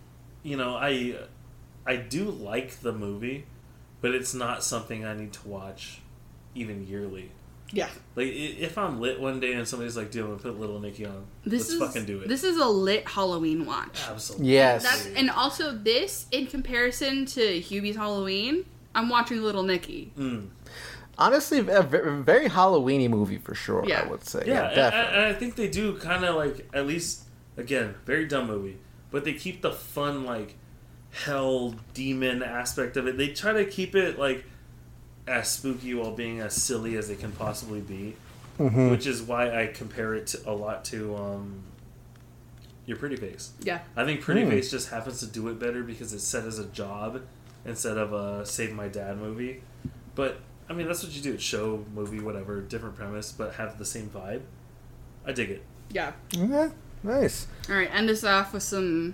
I do like the movie, but it's not something I need to watch even yearly. Yeah. Like if I'm lit one day and somebody's like, "Dude, I'm gonna put Little Nicky on," This let's fucking do it. This is a lit Halloween watch. Absolutely. Yes. And also this, in comparison to Hubie's Halloween, I'm watching Little Nicky. Honestly, a very Halloween-y movie for sure, Yeah. I would say. Yeah, definitely. and I think they do kind of like, at least, again, very dumb movie, but they keep the fun, like, hell demon aspect of it. They try to keep it, like, as spooky while being as silly as they can possibly be, which is why I compare it a lot to Your Pretty Face. Yeah. I think Pretty Face just happens to do it better because it's set as a job instead of a Save My Dad movie. But, I mean, that's what you do. Show, movie, whatever, different premise, but have the same vibe. I dig it. Yeah. Okay, nice. All right, end us off with some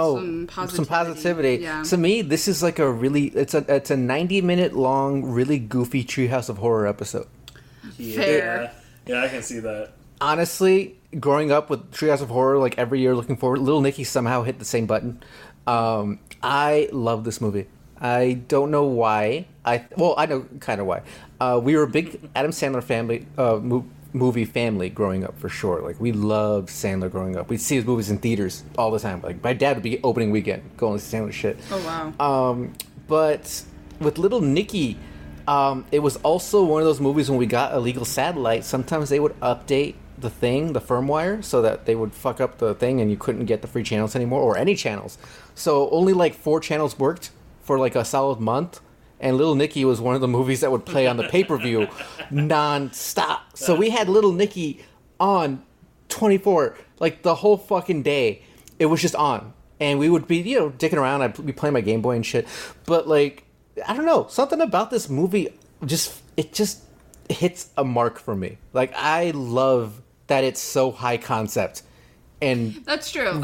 positivity. Yeah. To me, this is like a really it's a 90-minute long, really goofy Treehouse of Horror episode. Fair. Yeah, I can see that. Honestly, growing up with Treehouse of Horror, like every year looking forward, Little Nicky somehow hit the same button. I love this movie. I don't know why. I know kind of why. We were a big Adam Sandler family, movie family growing up for sure. Like we loved Sandler growing up. We'd see his movies in theaters all the time. Like my dad would be opening weekend going to see Sandler shit. Oh wow. But with Little Nicky, it was also one of those movies when we got illegal satellite. Sometimes they would update the firmware, so that they would fuck up the thing and you couldn't get the free channels anymore or any channels. So only like 4 channels worked for like a solid month. And Little Nicky was one of the movies that would play on the pay-per-view non-stop. So we had Little Nicky on 24, like the whole fucking day. It was just on. And we would be, dicking around. I'd be playing my Game Boy and shit. But like, I don't know. Something about this movie just hits a mark for me. Like, I love that it's so high concept. And that's true.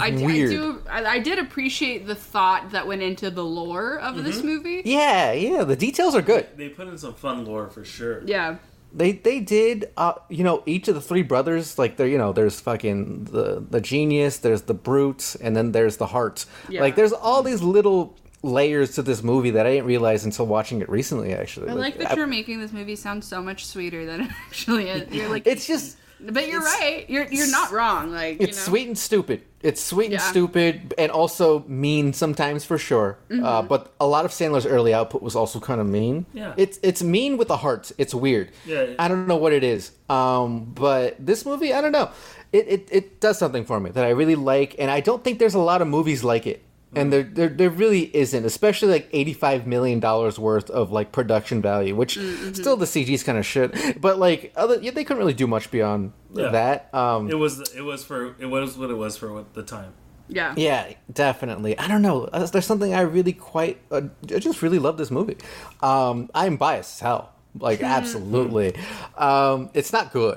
I did appreciate the thought that went into the lore of this movie. Yeah, the details are good. They put in some fun lore for sure. Yeah. They did, each of the 3 brothers, like, there's fucking the genius, there's the brute, and then there's the heart. Yeah. Like, there's all these little layers to this movie that I didn't realize until watching it recently, actually. I like that you're making this movie sound so much sweeter than it actually is. You're like, it's just... But you're right. You're not wrong. Like it's sweet and stupid. It's sweet and stupid, and also mean sometimes for sure. But a lot of Sandler's early output was also kind of mean. Yeah, it's mean with a heart. It's weird. Yeah, I don't know what it is. But this movie, I don't know. It does something for me that I really like, and I don't think there's a lot of movies like it. And there really isn't, especially like $85 million worth of like production value, which still the CG's kind of shit. But like they couldn't really do much beyond that. It was what it was for the time. Yeah. Yeah, definitely. I don't know. There's something I really I just really love this movie. I'm biased as hell. Like absolutely. It's not good,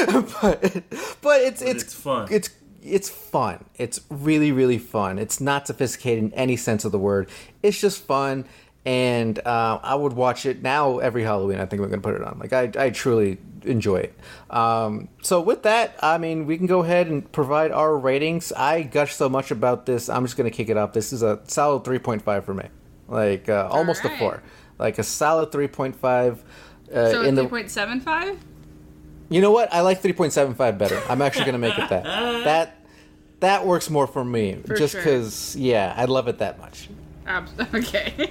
but it's fun. It's fun. It's really, really fun. It's not sophisticated in any sense of the word. It's just fun, and I would watch it now every Halloween. I think we're going to put it on. Like, I truly enjoy it. So with that, I mean, we can go ahead and provide our ratings. I gush so much about this. I'm just going to kick it off. This is a solid 3.5 for me. Like, almost a 4. Like, a solid 3.5. So 3.75? You know what? I like 3.75 better. I'm actually going to make it that. That works more for me. For just sure. because, I love it that much. Okay.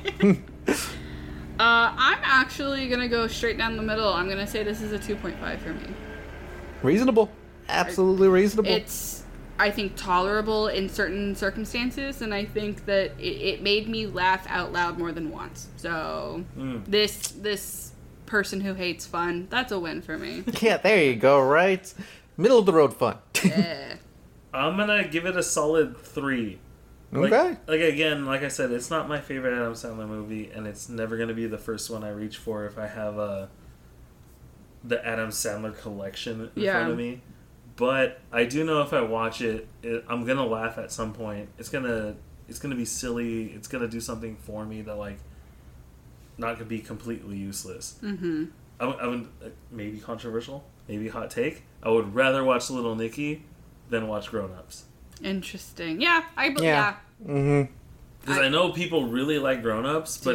I'm actually going to go straight down the middle. I'm going to say this is a 2.5 for me. Reasonable. Absolutely reasonable. It's, I think, tolerable in certain circumstances, and I think that it made me laugh out loud more than once. So, this person who hates fun, that's a win for me. Yeah, there you go, right? Middle of the road fun. Yeah. I'm gonna give it a solid 3. Okay. Like again, like I said, it's not my favorite Adam Sandler movie, and it's never gonna be the first one I reach for if I have the Adam Sandler collection in front of me. But I do know if I watch it, I'm gonna laugh at some point. It's gonna be silly. It's gonna do something for me that like not gonna be completely useless. Mm-hmm. I would maybe controversial, maybe hot take. I would rather watch Little Nicky than watch Grown Ups. Interesting. Yeah, Yeah. Mm-hmm. Because I know people really like Grown Ups, but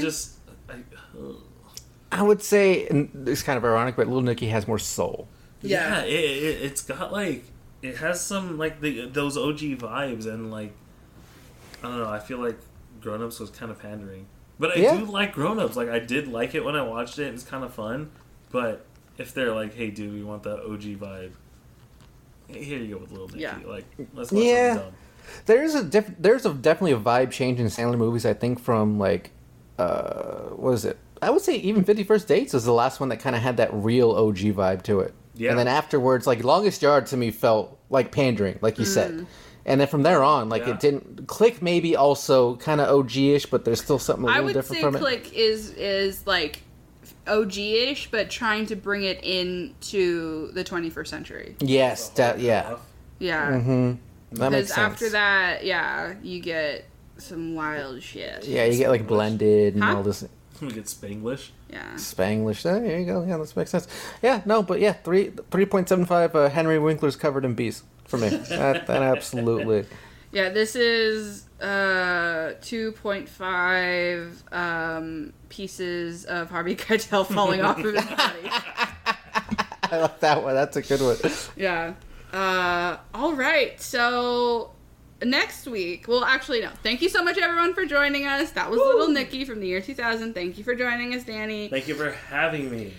I would say, and it's kind of ironic, but Little Nicky has more soul. Yeah, it's got like, it has some like those OG vibes, and like, I don't know, I feel like Grown Ups was kind of pandering. But I Yeah. do like Grown Ups. Like, I did like it when I watched it. It's kind of fun. But if they're like, hey, dude, we want that OG vibe, here you go with Little Nicky. Yeah. Like, let's watch Yeah. something dumb. There's definitely a vibe change in Sandler movies. I think from like, what is it? I would say even 51st Dates is the last one that kind of had that real OG vibe to it. Yeah. And then afterwards, like Longest Yard to me felt like pandering, like you said. And then from there on, like Yeah. it didn't. Click maybe also kind of OG-ish, but there's still something a I little would different say from it. Click is like OG-ish, but trying to bring it into the 21st century. Yes, that yeah. Yeah. Mm-hmm. That makes Because sense. after that, yeah, you get some wild shit. Yeah, you get like blended and Huh? all this We get Spanglish. Yeah. Spanglish. There you go. Yeah, that makes sense. Yeah, no, but yeah, 3.75 Henry Winkler's covered in bees for me. that absolutely. Yeah, this is 2.5 pieces of Harvey Keitel falling off of his body. I like that one. That's a good one. Yeah. All right. So next week, well, actually, no. Thank you so much, everyone, for joining us. That was Little Nicky from the year 2000. Thank you for joining us, Danny. Thank you for having me.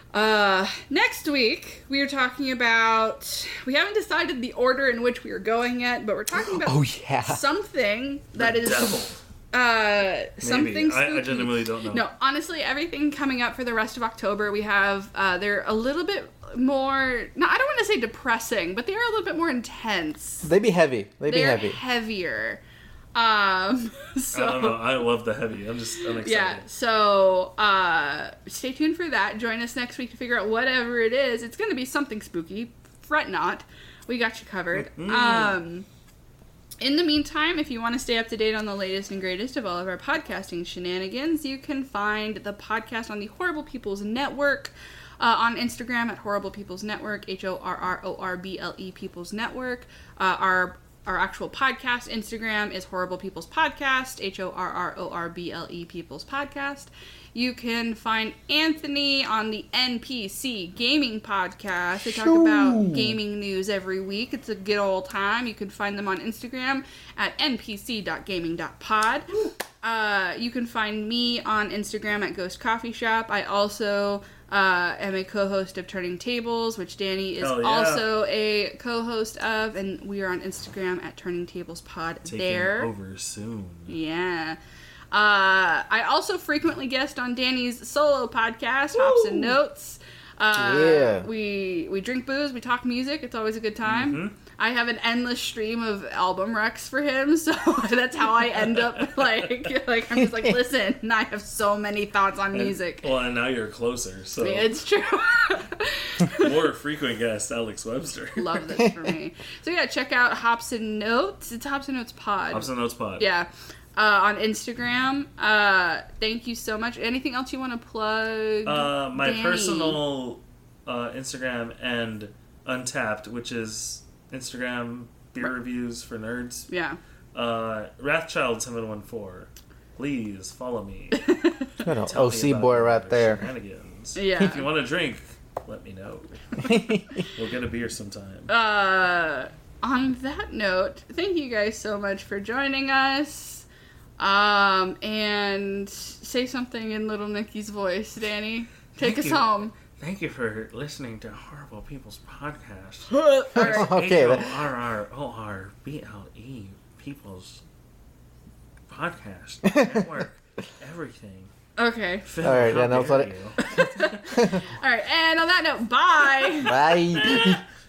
Next week, we are talking about. We haven't decided the order in which we are going yet, but we're talking about Oh yeah. something that is Devil. something Maybe. spooky. I genuinely don't know. No, honestly, everything coming up for the rest of October, we have they're a little bit more. No, I don't want to say depressing, but they are a little bit more intense. They'd be heavy. They'd be They're heavy. heavier. So I don't know. I love the heavy. I'm excited. yeah, so stay tuned for that. Join us next week to figure out whatever it is. It's going to be something spooky. Fret not. We got you covered. In the meantime, if you want to stay up to date on the latest and greatest of all of our podcasting shenanigans, you can find the podcast on the Horrible People's Network. On Instagram at Horrible People's Network, HORRORBLE People's Network. Our actual podcast Instagram is Horrible People's Podcast, HORRORBLE People's Podcast. You can find Anthony on the NPC Gaming Podcast. They talk about gaming news every week. It's a good old time. You can find them on Instagram at npc.gaming.pod. You can find me on Instagram at Ghost Coffee Shop. I also am a co-host of Turning Tables, which Danny is Hell yeah. also a co-host of, and we are on Instagram at Turning Tables Pod Taking there. over soon. Yeah. I also frequently guest on Danny's solo podcast, Hops and Notes. Yeah. We drink booze, we talk music. It's always a good time. I have an endless stream of album recs for him, so that's how I end up like I'm just like, listen, I have so many thoughts on music. Well, and now you're closer, so It's true. more frequent guest, Alex Webster. Love this for me. So yeah, check out Hops and Notes. It's Hops and Notes Pod. Hops and Notes Pod. Yeah. On Instagram. Thank you so much. Anything else you want to plug? My Danny? personal Instagram and Untapped, which is Instagram beer reviews for nerds. Yeah. Wrathchild714. Please follow me. Good old Tell me OC about boy your right there. shenanigans. Yeah. If you want to drink, let me know. We'll get a beer sometime. On that note, thank you guys so much for joining us. And say something in Little Nicky's voice, Danny. Take us home. Thank you for listening to Horrible People's Podcast. All right. Okay. HORRORBLE People's Podcast Network. Everything. Okay. Phil, All right, how yeah, no, dare let it- you. All right. And on that note, bye. Bye.